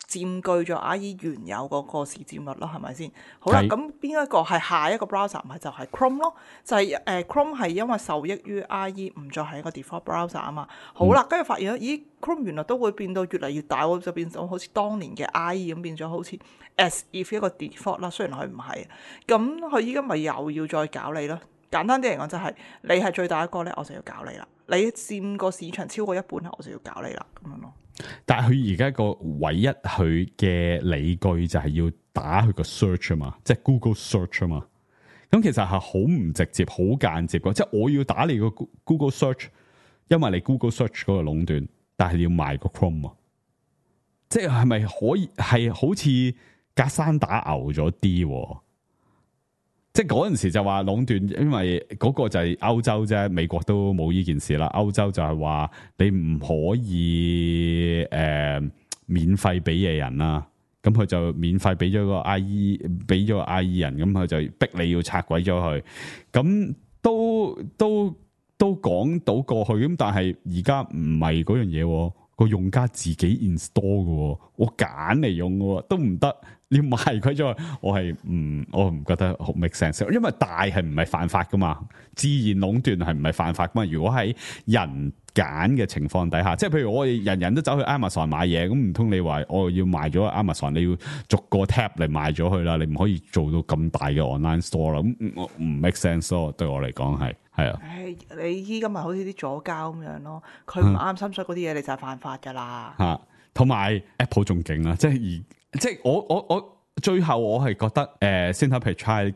佔據咗 IE 原有嗰個市佔率咯，係咪先？好啦， 係咁邊一個係下一個 browser 咪就係 Chrome 咯？就係Chrome 係因為受益於 IE 唔再係一個 default browser 啊嘛。好啦，跟住發現咗，咦 Chrome 原來都會變到越嚟越大喎，就變咗好似當年嘅 IE 咁，變咗好似 as if 一個 default 啦。雖然佢唔係，咁佢依家咪又要再搞你咯。簡單啲嚟講就係、你係最大一個咧，我就要搞你啦。你佔個市場超過一半咧，我就要搞你啦，咁樣咯。 但係佢而家個唯一佢嘅理據就係要打佢個 search 啊嘛，即係 Google search 啊嘛。咁其實係好唔直接、好間接嘅，即係我要打你個 Google search，因為你 Google search 嗰個壟斷，但係你要賣個 Chrome 啊。即係咪可以係好似隔山打牛咗啲？即係嗰陣時就話壟斷，因為嗰個就係歐洲啫，美國都冇呢件事啦。歐洲就係話你唔可以免費俾嘢人啦，咁佢就免費俾咗個 IE， 俾咗個 IE 人，咁佢就逼你要拆鬼咗佢，咁都講到過去，咁但係而家唔係嗰樣嘢，個用家自己 install 嘅，我揀嚟用嘅都唔得。你要賣佢咗，我唔覺得好 make sense，因為大係唔係犯法噶嘛，自然壟斷係唔係犯法噶嘛。如果喺人揀嘅情況底下，即係譬如我哋人人都走去 Amazon 買嘢，咁唔通你話我要賣咗 Amazon， 你要逐個 tab 嚟賣咗佢啦，你唔可以做到咁大嘅 online store 啦，咁我唔 make sense 咯。對我嚟講係啊。 你依家咪好似啲左膠咁樣咯，佢唔啱心水嗰啲嘢，你就係犯法噶啦。 嚇，同埋 Apple 仲勁啦，即係我最後我係覺得Center Page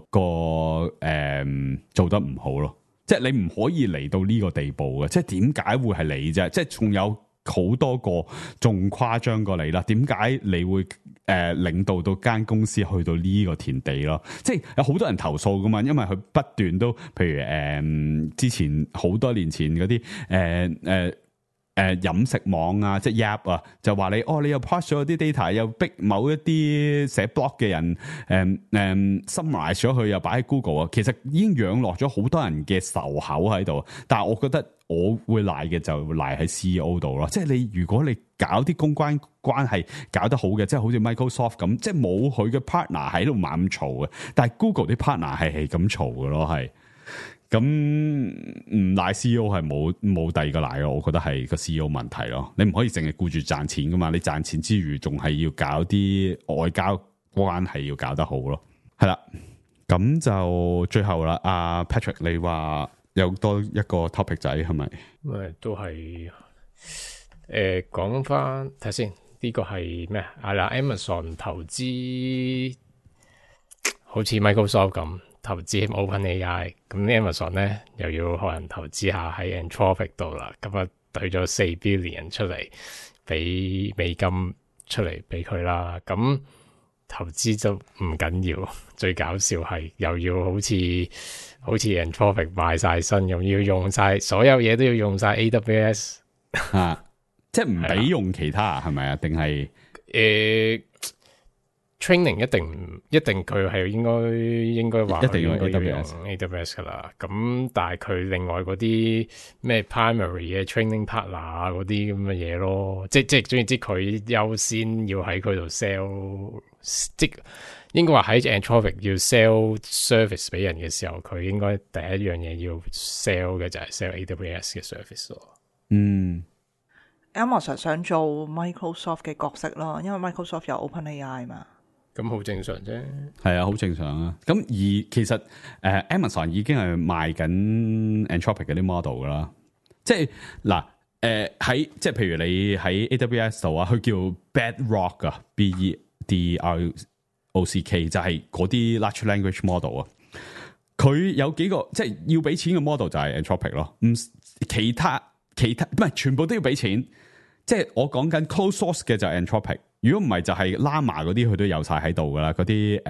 做得唔好咯，即係你唔可以嚟到呢個地步嘅，即係點解會係你啫？即係仲有好多個仲誇張過你啦，點解你會領導到間公司去到呢個田地咯？即係有好多人投訴噶嘛，因為佢不斷都譬如之前好多年前嗰啲飲食網啊，即係 Yap 啊，就話你你又 pass 咗啲 data， 又逼某一啲寫 blog 嘅人summarize 咗佢，又擺喺 Google 啊，其實已經養落咗好多人嘅仇口喺度。但係我覺得我會賴嘅就賴喺 CEO 度咯，即係如果你搞啲公關關係搞得好嘅，即係好似 Microsoft 咁，即係冇佢嘅 partner 喺度猛咁嘈嘅，但係 Google 啲 partner 係咁嘈嘅咯，係。咁唔賴 CEO 係冇第二個賴咯，我覺得係個 CEO 問題咯。你唔可以淨係顧住賺錢噶嘛，你賺錢之餘仲係要搞啲外交關係要搞得好咯。係啦，咁就最後啦，阿 Patrick 你話有多一個 topic 仔係咪？ 都係講翻睇先，呢個係咩啊？嗱 Amazon 投資好似 Microsoft 咁。投資 OpenAI， 咁 Amazon 咧又要可能投資下喺 Anthropic 度啦，咁啊兌咗4 billion 出嚟，俾美金出嚟俾佢啦。咁投資就唔緊要，最搞笑係又要好似 Anthropic 賣晒身咁，要用晒所有嘢都要用晒 AWS 啊，即係唔俾用其他係咪啊？定係 training 一定佢係應該話一定要 AWS 噶啦，咁但係佢另外嗰啲咩 primary 嘅 training partner 啊嗰啲咁嘅嘢咯，即係總言之佢優先要喺佢度 sell， 即應該話喺 Anthropic 要 sell service 俾人嘅時候，佢應該第一樣嘢要 sell 嘅就係 sell AWS 嘅 service 咯。 Amazon 想做 Microsoft 嘅角色咯，因為 Microsoft 有 OpenAI 嘛。 咁好正常啫， 係啊，好正常啊。咁而其實Amazon 已經係賣緊 Anthropic 嗰啲 model 噶啦，即係嗱喺即係譬如你喺 AWS 度啊，佢叫 Bedrock 啊 ，BEDROCK 就係嗰啲 large language model 啊。佢有幾個即係要俾錢嘅 model 就係 Anthropic 咯，其他唔係全部都要俾錢。即係我講緊 close source 嘅就係 Anthropic。如果唔係就係 Llama 嗰啲佢都有晒喺度噶啦，嗰啲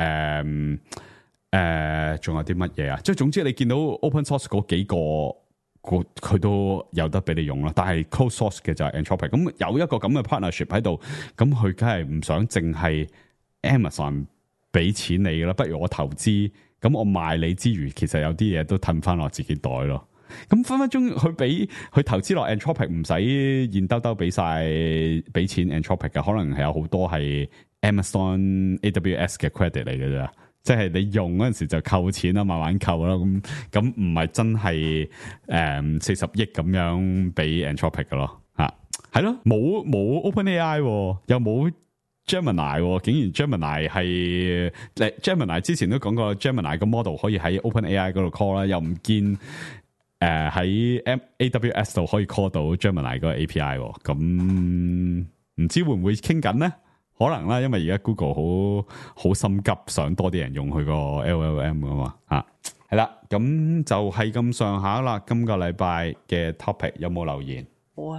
仲有啲乜嘢啊？即係總之你見到 open source 嗰幾個佢都有得俾你用啦，但係 close source 嘅就係 Anthropic。咁有一個咁嘅 partnership 喺度，咁佢梗係唔想淨係 Amazon 俾錢你噶啦，不如我投資，咁我賣你之餘，其實有啲嘢都褪翻落自己袋咯。 咁分分鐘佢投資落 Anthropic 唔使現兜兜俾錢 Anthropic 嘅，可能係有好多係 Amazon AWS 嘅 credit 嚟嘅咋，即係你用嗰陣時就扣錢啦，慢慢扣啦，咁唔係真係40億咁樣俾 Anthropic 嘅咯，係咯，冇 OpenAI 又冇 Gemini， 竟然 Gemini 係 Gemini 之前都講過 Gemini 個 model 可以喺 OpenAI 嗰度 call 啦，又唔見喺AWS 度可以 call 到 Gemini 嗰個 API， 咁唔知會唔會傾緊咧？可能啦，因為而家 Google 好心急，想多啲人用佢個 LLM 噶嘛，係啦，咁就係咁上下啦。今個禮拜嘅 topic 有冇留言？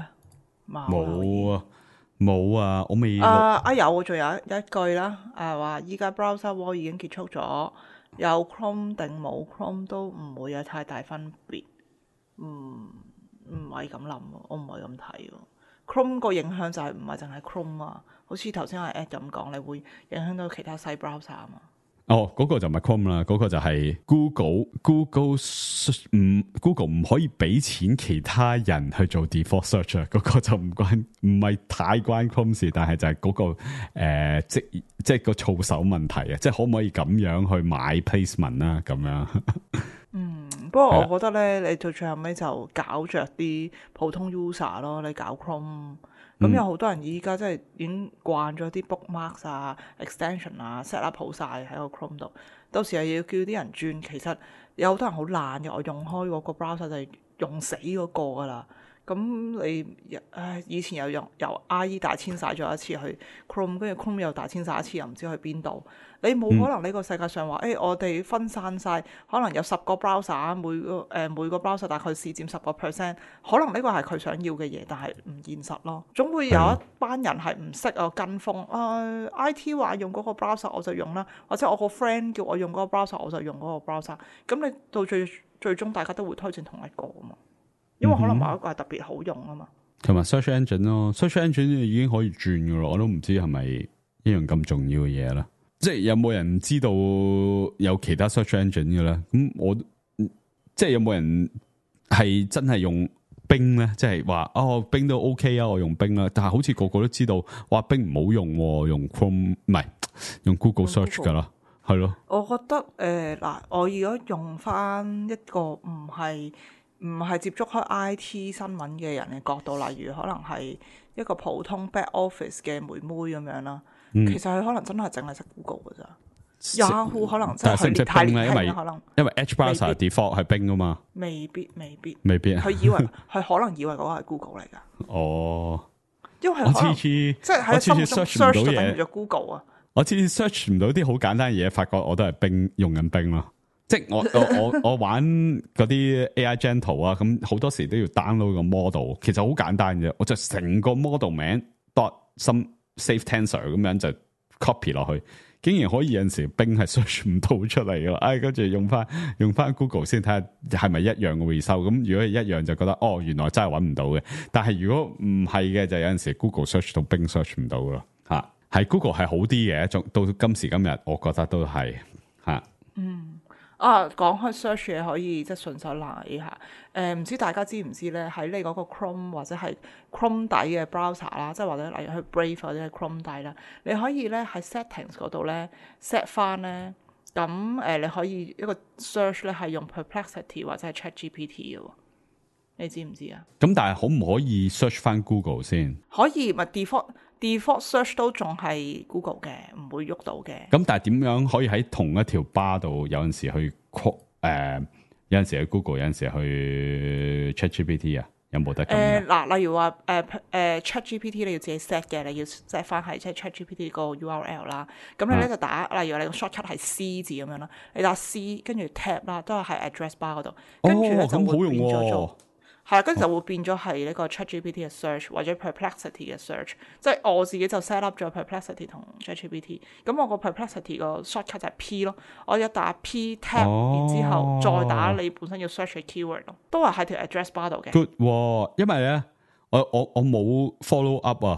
冇啊，我未有，仲有一句啦，話依家 browser war 已經結束咗，有 Chrome 定冇 Chrome 都唔會有太大分別。唔係咁諗，我唔係咁睇。Chrome 個影響就係唔係淨係 Chrome 啊，好似頭先阿 Ed 咁講，你會影響到其他細 browser 啊嘛。嗰個就唔係 Chrome 啦，嗰個就係 Google 唔可以俾錢其他人去做 default search 啊，嗰個就唔係太關 Chrome 事，但係就係嗰個即係個操守問題啊，即係可唔可以咁樣去買 placement 啦咁樣。 不過我覺得咧，你到最後尾就搞着啲普通 user 咯，你搞 Chrome。咁有好多人依家真係已經慣咗啲 bookmarks 啊、extension 啊 set up 好晒喺個 Chrome 度，到時又要叫啲人轉。其實有好多人好懶嘅，我用開嗰個 browser 就係用死嗰個噶啦。咁你以前由 IE 大遷徙咗一次去 Chrome， 跟住 Chrome 又大遷徙一次，又唔知去邊度。你冇可能呢個世界上話，我哋分散晒，可能有10個 browser，每個 browser 大概市佔10%，可能呢個係佢想要嘅嘢，但係唔現實咯。總會有一班人係唔識跟風IT 話用嗰個 browser 我就用啦，或者我個 friend 叫我用嗰個 browser 我就用嗰個 browser。咁你到最終大家都會推薦同一個啊嘛。因為可能某一個係特別好用啊嘛， 同埋 search engine 咯 ，search engine 已經可以轉噶咯，我都唔知係咪一樣咁重要嘅嘢啦。即係有冇人知道有其他 search engine 嘅咧？咁我即係有冇人係真係用冰咧？即係話冰都 OK 啊，我用冰啦。但係好似個個都知道，哇冰唔好用，用 Chrome 唔係用 Google Search 噶啦，係咯。 我覺得我如果用翻一個唔係接觸開 IT 新聞嘅人嘅角度，例如可能係一個普通 back office 嘅妹妹咁樣啦，其實佢可能真係淨係識 Google 㗎咋。Yahoo 可能真係太年輕，可能因為 Edge browser default 係冰㗎嘛。未必。 佢可能以為嗰個係 Google 嚟㗎。因為佢可能即係喺心目中 search 就等於咗 Google 啊。 我次 search 唔到啲好簡單嘅嘢，發覺我都係冰用緊冰咯。即係我玩嗰啲 AI Gentle 啊，咁好多時都要 download 個 model， 其實好簡單嘅，我就成個 model 名 dot some safe tensor 咁樣就 copy 落去，竟然可以有陣時冰係 search 唔到出嚟嘅，跟住用翻 Google 先睇下係咪一樣嘅回收，咁如果係一樣就覺得原來真係揾唔到嘅，但係如果唔係嘅就有陣時 Google search 到冰 search 唔到咯，係 Google 係好啲嘅，到今時今日我覺得都係講開 search 嘢可以即係順手賴下，唔知大家知唔知咧？喺你嗰個 Chrome 或者係 Chrome 底嘅 browser 啦，即係或者例如去 Brave 或者係 Chrome 底啦，你可以咧喺 settings 嗰度咧 set 翻咧，咁你可以一個 search 咧係用 Perplexity 或者係 ChatGPT 嘅喎，你知唔知啊？ 咁但係可唔可以 search 翻 Google 先？ 可以，咪 default search 都仲係 Google 嘅，唔會喐到嘅。 咁但係點樣可以喺同一條 bar 度有陣時去有陣時去 Google， 有陣時去 ChatGPT 啊？有冇得咁？ 例如話ChatGPT 你要自己 set 嘅，你要 set 翻係即係 ChatGPT 個 URL 啦。咁你咧就打，例如你個 shortcut 係 C 字咁樣啦，你打 C 跟住 tab 啦，都係喺 address bar 嗰度，跟住咧就會變咗做。跟住就會變咗係呢個 ChatGPT 嘅 search 或者 Perplexity 嘅 search， 即係我自己就 set up 咗 Perplexity 同 ChatGPT。咁我個 Perplexity 個 shortcut 就係 P 咯，我一打 P tab，然之後再打你本身要 search 嘅 keyword 咯，都係喺條 address bar 度嘅。 Good，因為咧我冇 follow up 啊。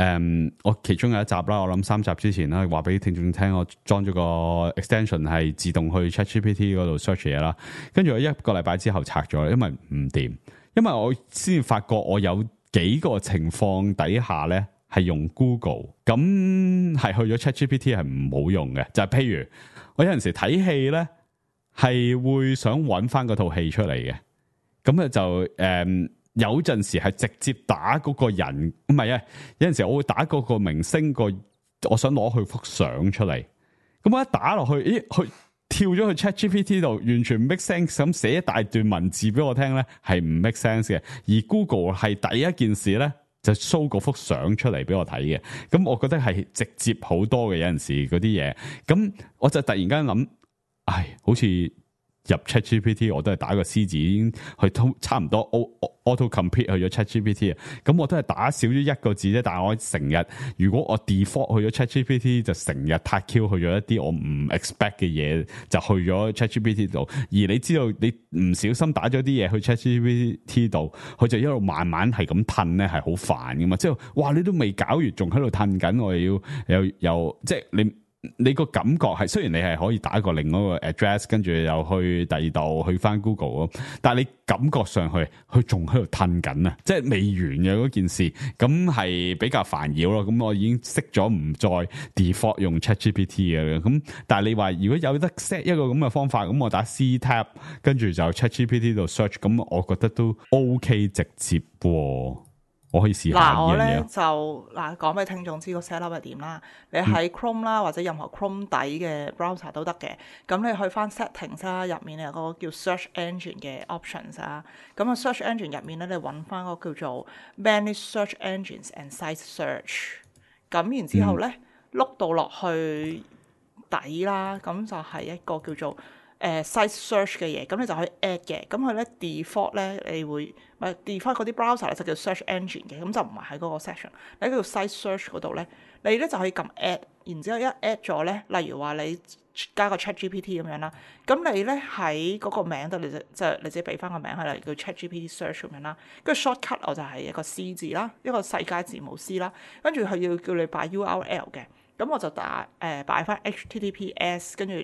我其中有一集啦，我諗3集之前啦，話俾聽眾聽，我裝咗個 extension 係自動去 ChatGPT 嗰度 search 嘢啦，跟住我1個禮拜之後拆咗，因為唔掂，因為我先發覺我有幾個情況底下咧係用 Google， 咁係去咗 ChatGPT 係唔好用嘅，就係譬如我有陣時睇戲咧係會想揾翻嗰套戲出嚟嘅，咁咧就有陣時係直接打嗰個人，唔係啊，有陣時我會打嗰個明星個，我想攞佢幅相出嚟，咁我一打落去，咦，佢跳咗去 ChatGPT 度，完全唔 make sense 咁寫一大段文字俾我聽咧，係唔 make sense 嘅。而 Google 係第一件事咧，就 show 嗰幅相出嚟俾我睇嘅。咁我覺得係直接好多嘅，有陣時嗰啲嘢。咁我就突然間諗，唉，好似入 ChatGPT 我都係打個 C 字已經去差唔多 auto complete 去咗 ChatGPT 啊，咁我都係打少咗1個字啫，但係我成日如果我 default 去咗 ChatGPT 就成日撻 Q 去咗一啲我唔 expect 嘅嘢就去咗 ChatGPT 度，而你知道你唔小心打咗啲嘢去 ChatGPT 度，佢就一路慢慢係咁褪咧，係好煩噶嘛，即係哇你都未搞完仲喺度褪緊，我又即係你個感覺係，雖然你係可以打個另外一個 address， 跟住又去第二度去翻 Google， 但係你感覺上去佢仲喺度褪緊啊，即係未完嘅嗰件事，咁係比較煩擾咯。咁我已經識咗唔再 default 用 ChatGPT 嘅，咁但係你話如果有得 set 一個咁嘅方法，咁我打 C tab 跟住就 ChatGPT 度 search， 咁我覺得都 OK 直接喎。我可以試下我咧就講俾聽眾知個 set up 係點啦。你喺 Chrome 啦，或者任何 Chrome 底嘅 browser 都得嘅。咁你去翻 settings 啦，入面有個叫 search engine 嘅 options 啊。咁啊 search engine 入面咧，你揾翻個叫做 manage search engines and site search。咁然之後咧，碌到落去底啦，咁就係一個叫做site search 嘅嘢，咁你就可以 add 嘅。咁佢咧 default 咧，你會default 嗰啲 browser 咧就叫 search engine 嘅，咁就唔係喺嗰個 section。你喺個 site search 嗰度咧，你咧就可以撳 add， 然之後一 add 咗咧，例如話你加個 ChatGPT 咁樣啦，咁你咧喺嗰個名度，你自己俾翻個名係叫 ChatGPT search 咁樣啦。跟住 shortcut 我就係一個 C 字啦，一個世界字母 C 啦，跟住佢要叫你擺 URL 嘅，咁我就擺翻 HTTPS 跟住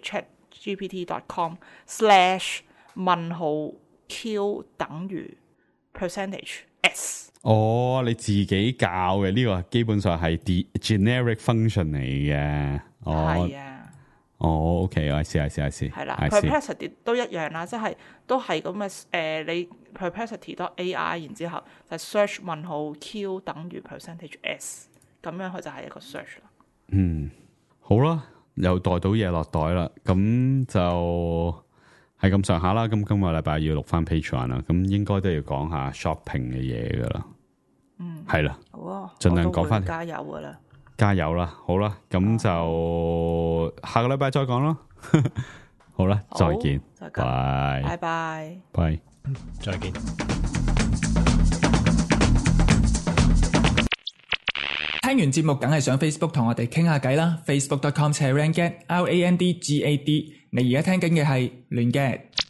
chatgpt.com/Q 等於 %S。 哦，你自己教嘅呢個基本上係 generic function 嚟嘅。哦，係啊。哦 ，OK， 我試。 係啦 ，perplexity 都一樣啦，即係都係咁嘅。你 perplexity.ai， 然之後就 search :Q 等於 %S， 咁樣佢就係一個 search 啦。 嗯，好啦，又袋到嘢落袋啦，咁就係咁上下啦。咁今個禮拜要錄翻 Patreon 啦，咁應該都要講下 shopping 嘅嘢噶啦。嗯，係啦， 好啊， 盡量講翻， 加油噶啦。 加油啦，好啦，咁就下個禮拜再講咯。好啦，再見，拜拜， 再見。 聽完節目梗係上 Facebook 同我哋傾下偈啦，facebook.com/randgad，RANDGAD。你而家聽緊嘅係亂 gad。